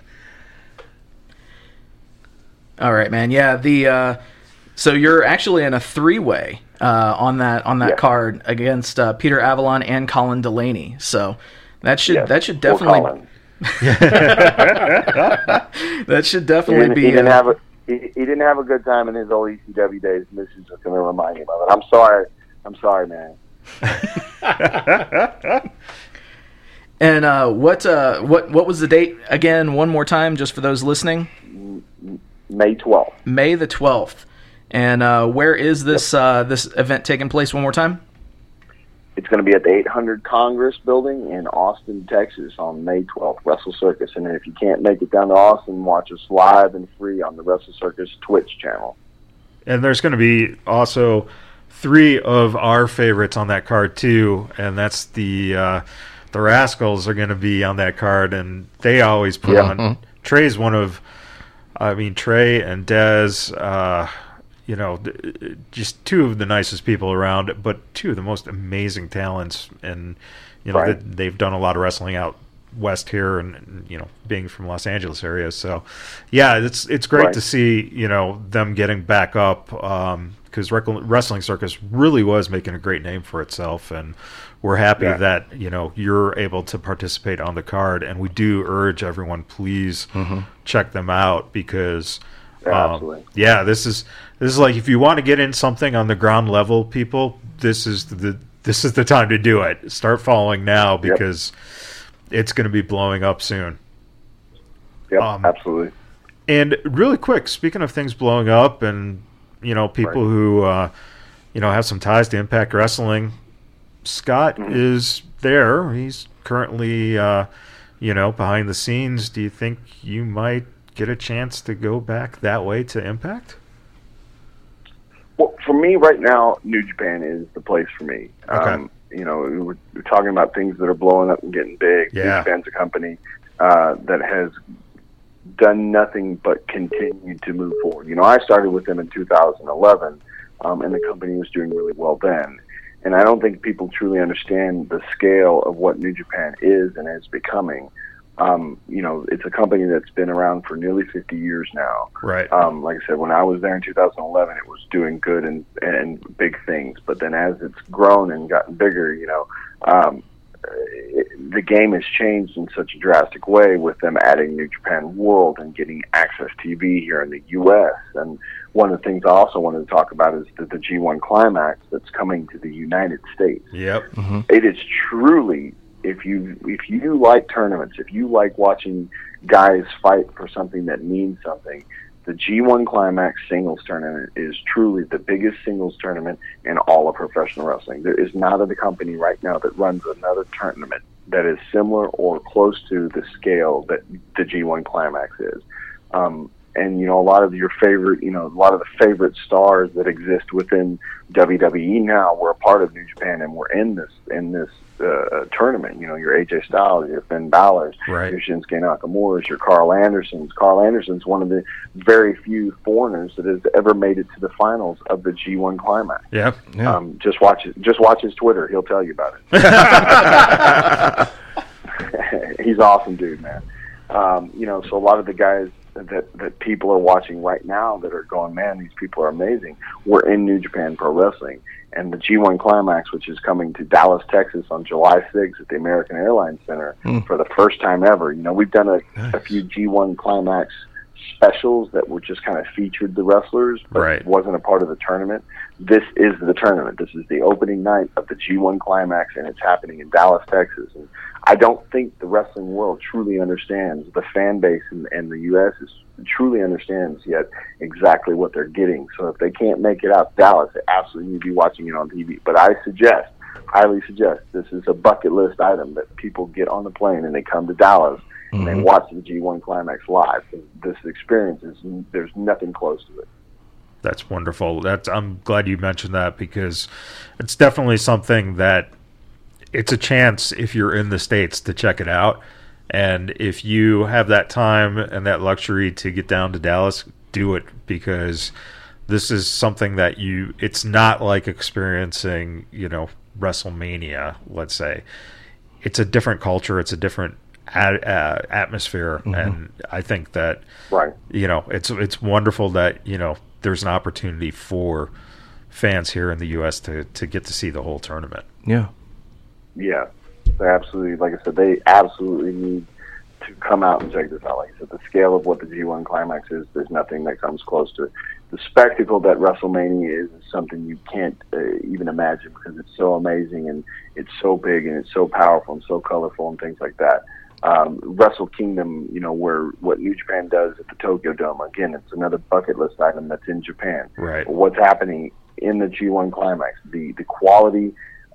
All right, man. Yeah, so you're actually in a 3-way on that card against Peter Avalon and Colin Delaney. So that should definitely that should definitely be. He didn't have a good time in his old ECW days, and this is just going to remind him of it. I'm sorry, man. And what was the date again? One more time, just for those listening. May 12th. May the 12th. And where is this this event taking place? One more time. It's going to be at the 800 Congress Building in Austin, Texas on May 12th, Wrestle Circus. And if you can't make it down to Austin, watch us live and free on the Wrestle Circus Twitch channel. And there's going to be also 3 of our favorites on that card too, and that's the Rascals are going to be on that card, and they always put on. Trey's one of, Trey and Dez, just 2 of the nicest people around, but 2 of the most amazing talents, and they've done a lot of wrestling out west here, and being from Los Angeles area. So yeah, it's great to see them getting back up, because Wrestling Circus really was making a great name for itself, and we're happy that you're able to participate on the card. And we do urge everyone, please check them out, because this is like, if you want to get in something on the ground level, people, this is the time to do it. Start following now, because it's going to be blowing up soon. Yep, absolutely. And really quick, speaking of things blowing up, and people who have some ties to Impact Wrestling, Scott is there. He's currently behind the scenes. Do you think you might get a chance to go back that way to Impact? Well, for me right now, New Japan is the place for me. Okay. We're talking about things that are blowing up and getting big. Yeah. New Japan's a company that has done nothing but continue to move forward. I started with them in 2011, and the company was doing really well then. And I don't think people truly understand the scale of what New Japan is and is becoming. It's a company that's been around for nearly 50 years now. Right. Like I said, when I was there in 2011, it was doing good and big things. But then as it's grown and gotten bigger, the game has changed in such a drastic way, with them adding New Japan World and getting Access TV here in the U.S. And one of the things I also wanted to talk about is the G1 Climax that's coming to the United States. Yep. It is truly, if you like tournaments, if you like watching guys fight for something that means something, the G1 Climax singles tournament is truly the biggest singles tournament in all of professional wrestling. There is not a company right now that runs another tournament that is similar or close to the scale that the G1 Climax is. And a lot of your favorite, a lot of the favorite stars that exist within WWE now, we're a part of New Japan, and we're in this tournament. Your AJ Styles, your Finn Balor's, right, your Shinsuke Nakamura's, your Carl Anderson's. Carl Anderson's one of the very few foreigners that has ever made it to the finals of the G1 Climax. Yeah. Just watch his Twitter; he'll tell you about it. He's awesome, dude, man. So a lot of the guys that people are watching right now that are going, man, these people are amazing, we're in New Japan Pro Wrestling. And the G1 Climax, which is coming to Dallas, Texas on July 6th at the American Airlines Center for the first time ever. We've done a few G1 Climax specials that were just kind of featured the wrestlers, but wasn't a part of the tournament. This is the tournament. This is the opening night of the G1 Climax, and it's happening in Dallas, Texas. And I don't think the wrestling world truly understands, the fan base in the U.S. truly understands yet exactly what they're getting. So if they can't make it out to Dallas, they absolutely need to be watching it on TV. But I highly suggest, this is a bucket list item that people get on the plane and they come to Dallas and they watch the G1 Climax live. This experience there's nothing close to it. That's wonderful. I'm glad you mentioned that, because it's definitely something that it's a chance, if you're in the States, to check it out. And if you have that time and that luxury to get down to Dallas, do it, because this is something that it's not like experiencing, WrestleMania, let's say. It's a different culture. It's a different atmosphere. And I think that, it's wonderful that, there's an opportunity for fans here in the U.S. to get to see the whole tournament. Yeah. Yeah, they absolutely, like I said, they absolutely need to come out and check this out. Like I said, the scale of what the G1 Climax is, there's nothing that comes close to it. The spectacle that WrestleMania is something you can't even imagine, because it's so amazing and it's so big and it's so powerful and so colorful and things like that. Wrestle Kingdom, where what New Japan does at the Tokyo Dome, again, it's another bucket list item that's in Japan. Right. But what's happening in the G1 Climax, the quality,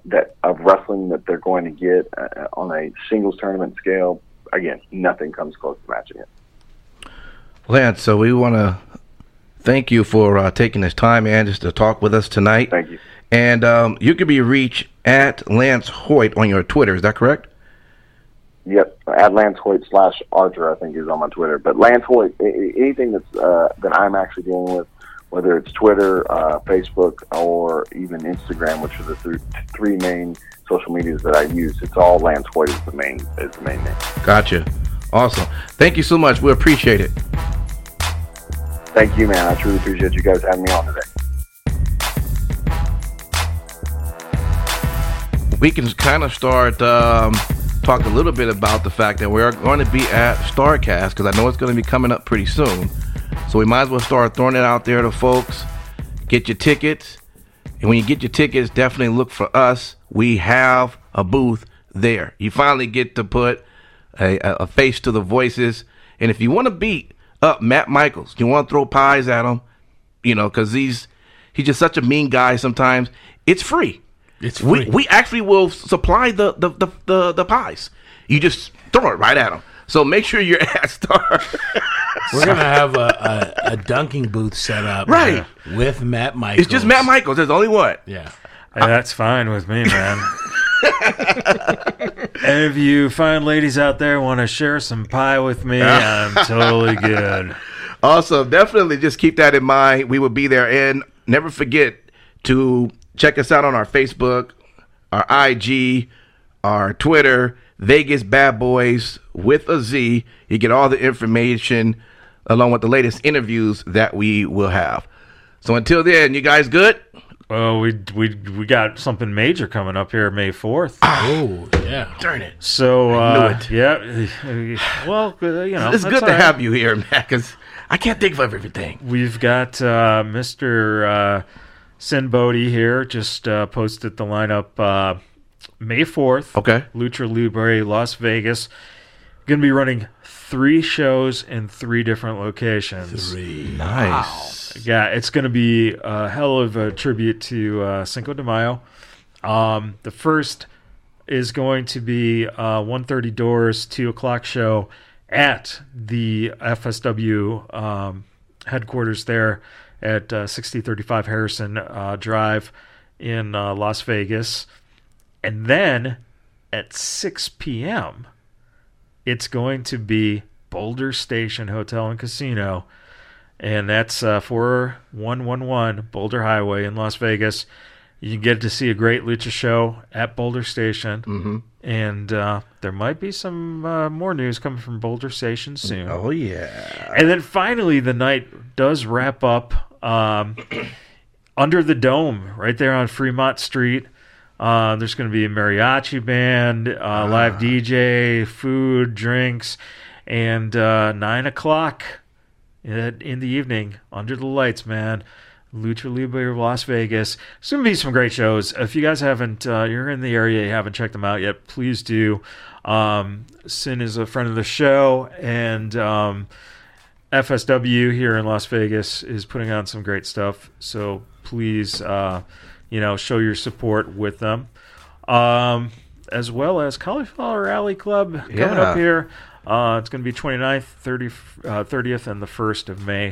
that of wrestling that they're going to get on a singles tournament scale, again, nothing comes close to matching it. Lance, so we want to thank you for taking this time, man, just to talk with us tonight. Thank you. And you can be reached at Lance Hoyt on your Twitter. Is that correct? Yep, at Lance Hoyt /Archer, I think, is on my Twitter. But Lance Hoyt, anything that I'm actually dealing with, whether it's Twitter, Facebook, or even Instagram, which are the three main social medias that I use, it's all Lance Hoyt is the main name. Gotcha. Awesome. Thank you so much. We appreciate it. Thank you, man. I truly appreciate you guys having me on today. We can kind of start talk a little bit about the fact that we're going to be at StarCast, because I know it's going to be coming up pretty soon. So we might as well start throwing it out there to folks. Get your tickets. And when you get your tickets, definitely look for us. We have a booth there. You finally get to put a face to the voices. And if you want to beat up Matt Michaels, you want to throw pies at him, because he's just such a mean guy sometimes, it's free. It's free. We actually will supply the pies. You just throw it right at them. So make sure you're at Star. We're going to have a dunking booth set up. Right. With Matt Michaels. It's just Matt Michaels. There's only one. Yeah. Hey, that's fine with me, man. And if you find ladies out there want to share some pie with me, I'm totally good. Awesome. Definitely just keep that in mind. We will be there. And never forget to check us out on our Facebook, our IG, our Twitter, Vegas Bad Boys with a Z. You get all the information along with the latest interviews that we will have. So until then, you guys good? Well, we got something major coming up here May 4th. Oh, yeah. Darn it. So, I knew it. yeah. Well, It's good to have you here, man, because I can't think of everything. We've got Mr. Sin Bodhi here, just posted the lineup May 4th. Okay. Lucha Libre, Las Vegas. Going to be running 3 shows in 3 different locations. 3. Nice. Yeah, it's going to be a hell of a tribute to Cinco de Mayo. The first is going to be 1:30 doors, 2 o'clock show at the FSW headquarters there at 6035 Harrison Drive in Las Vegas. And then at 6 p.m., it's going to be Boulder Station Hotel and Casino. And that's 4111 Boulder Highway in Las Vegas. You can get to see a great lucha show at Boulder Station. Mm-hmm. And there might be some more news coming from Boulder Station soon. Oh, yeah. And then finally, the night does wrap up under the dome right there on Fremont Street. There's going to be a mariachi band, live DJ, food, drinks, and 9 o'clock in the evening, under the lights, man. Lucha Libre Las Vegas. It's going to be some great shows. If you guys haven't, you're in the area, you haven't checked them out yet, please do. Sin is a friend of the show, and FSW here in Las Vegas is putting on some great stuff. So please, show your support with them. As well as Cauliflower Alley Club coming up here. It's going to be 29th, 30th, and the 1st of May.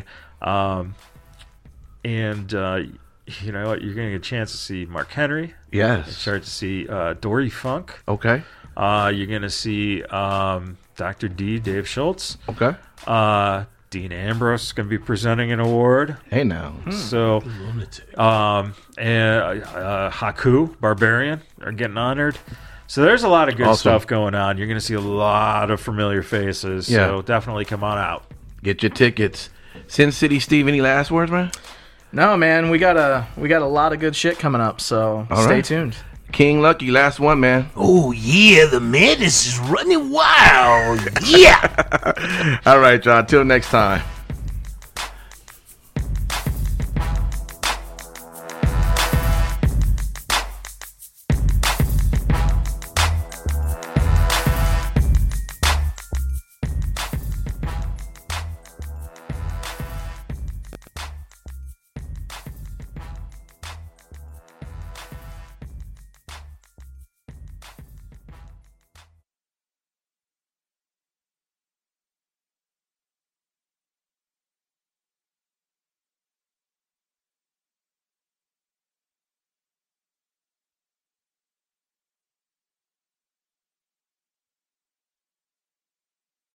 And you know what? You're going to get a chance to see Mark Henry. Yes. Start to see Dory Funk. Okay. You're going to see Dr. D, Dave Schultz. Okay. Dean Ambrose is going to be presenting an award. Hey, now. So, and Haku, Barbarian, are getting honored. So there's a lot of good stuff going on. You're going to see a lot of familiar faces. Yeah. So definitely come on out. Get your tickets. Sin City Steve, any last words, man? No, man, we got a lot of good shit coming up, so stay tuned. King Lucky, last one, man. Oh, yeah, the madness is running wild. Yeah. All right, y'all. Till next time.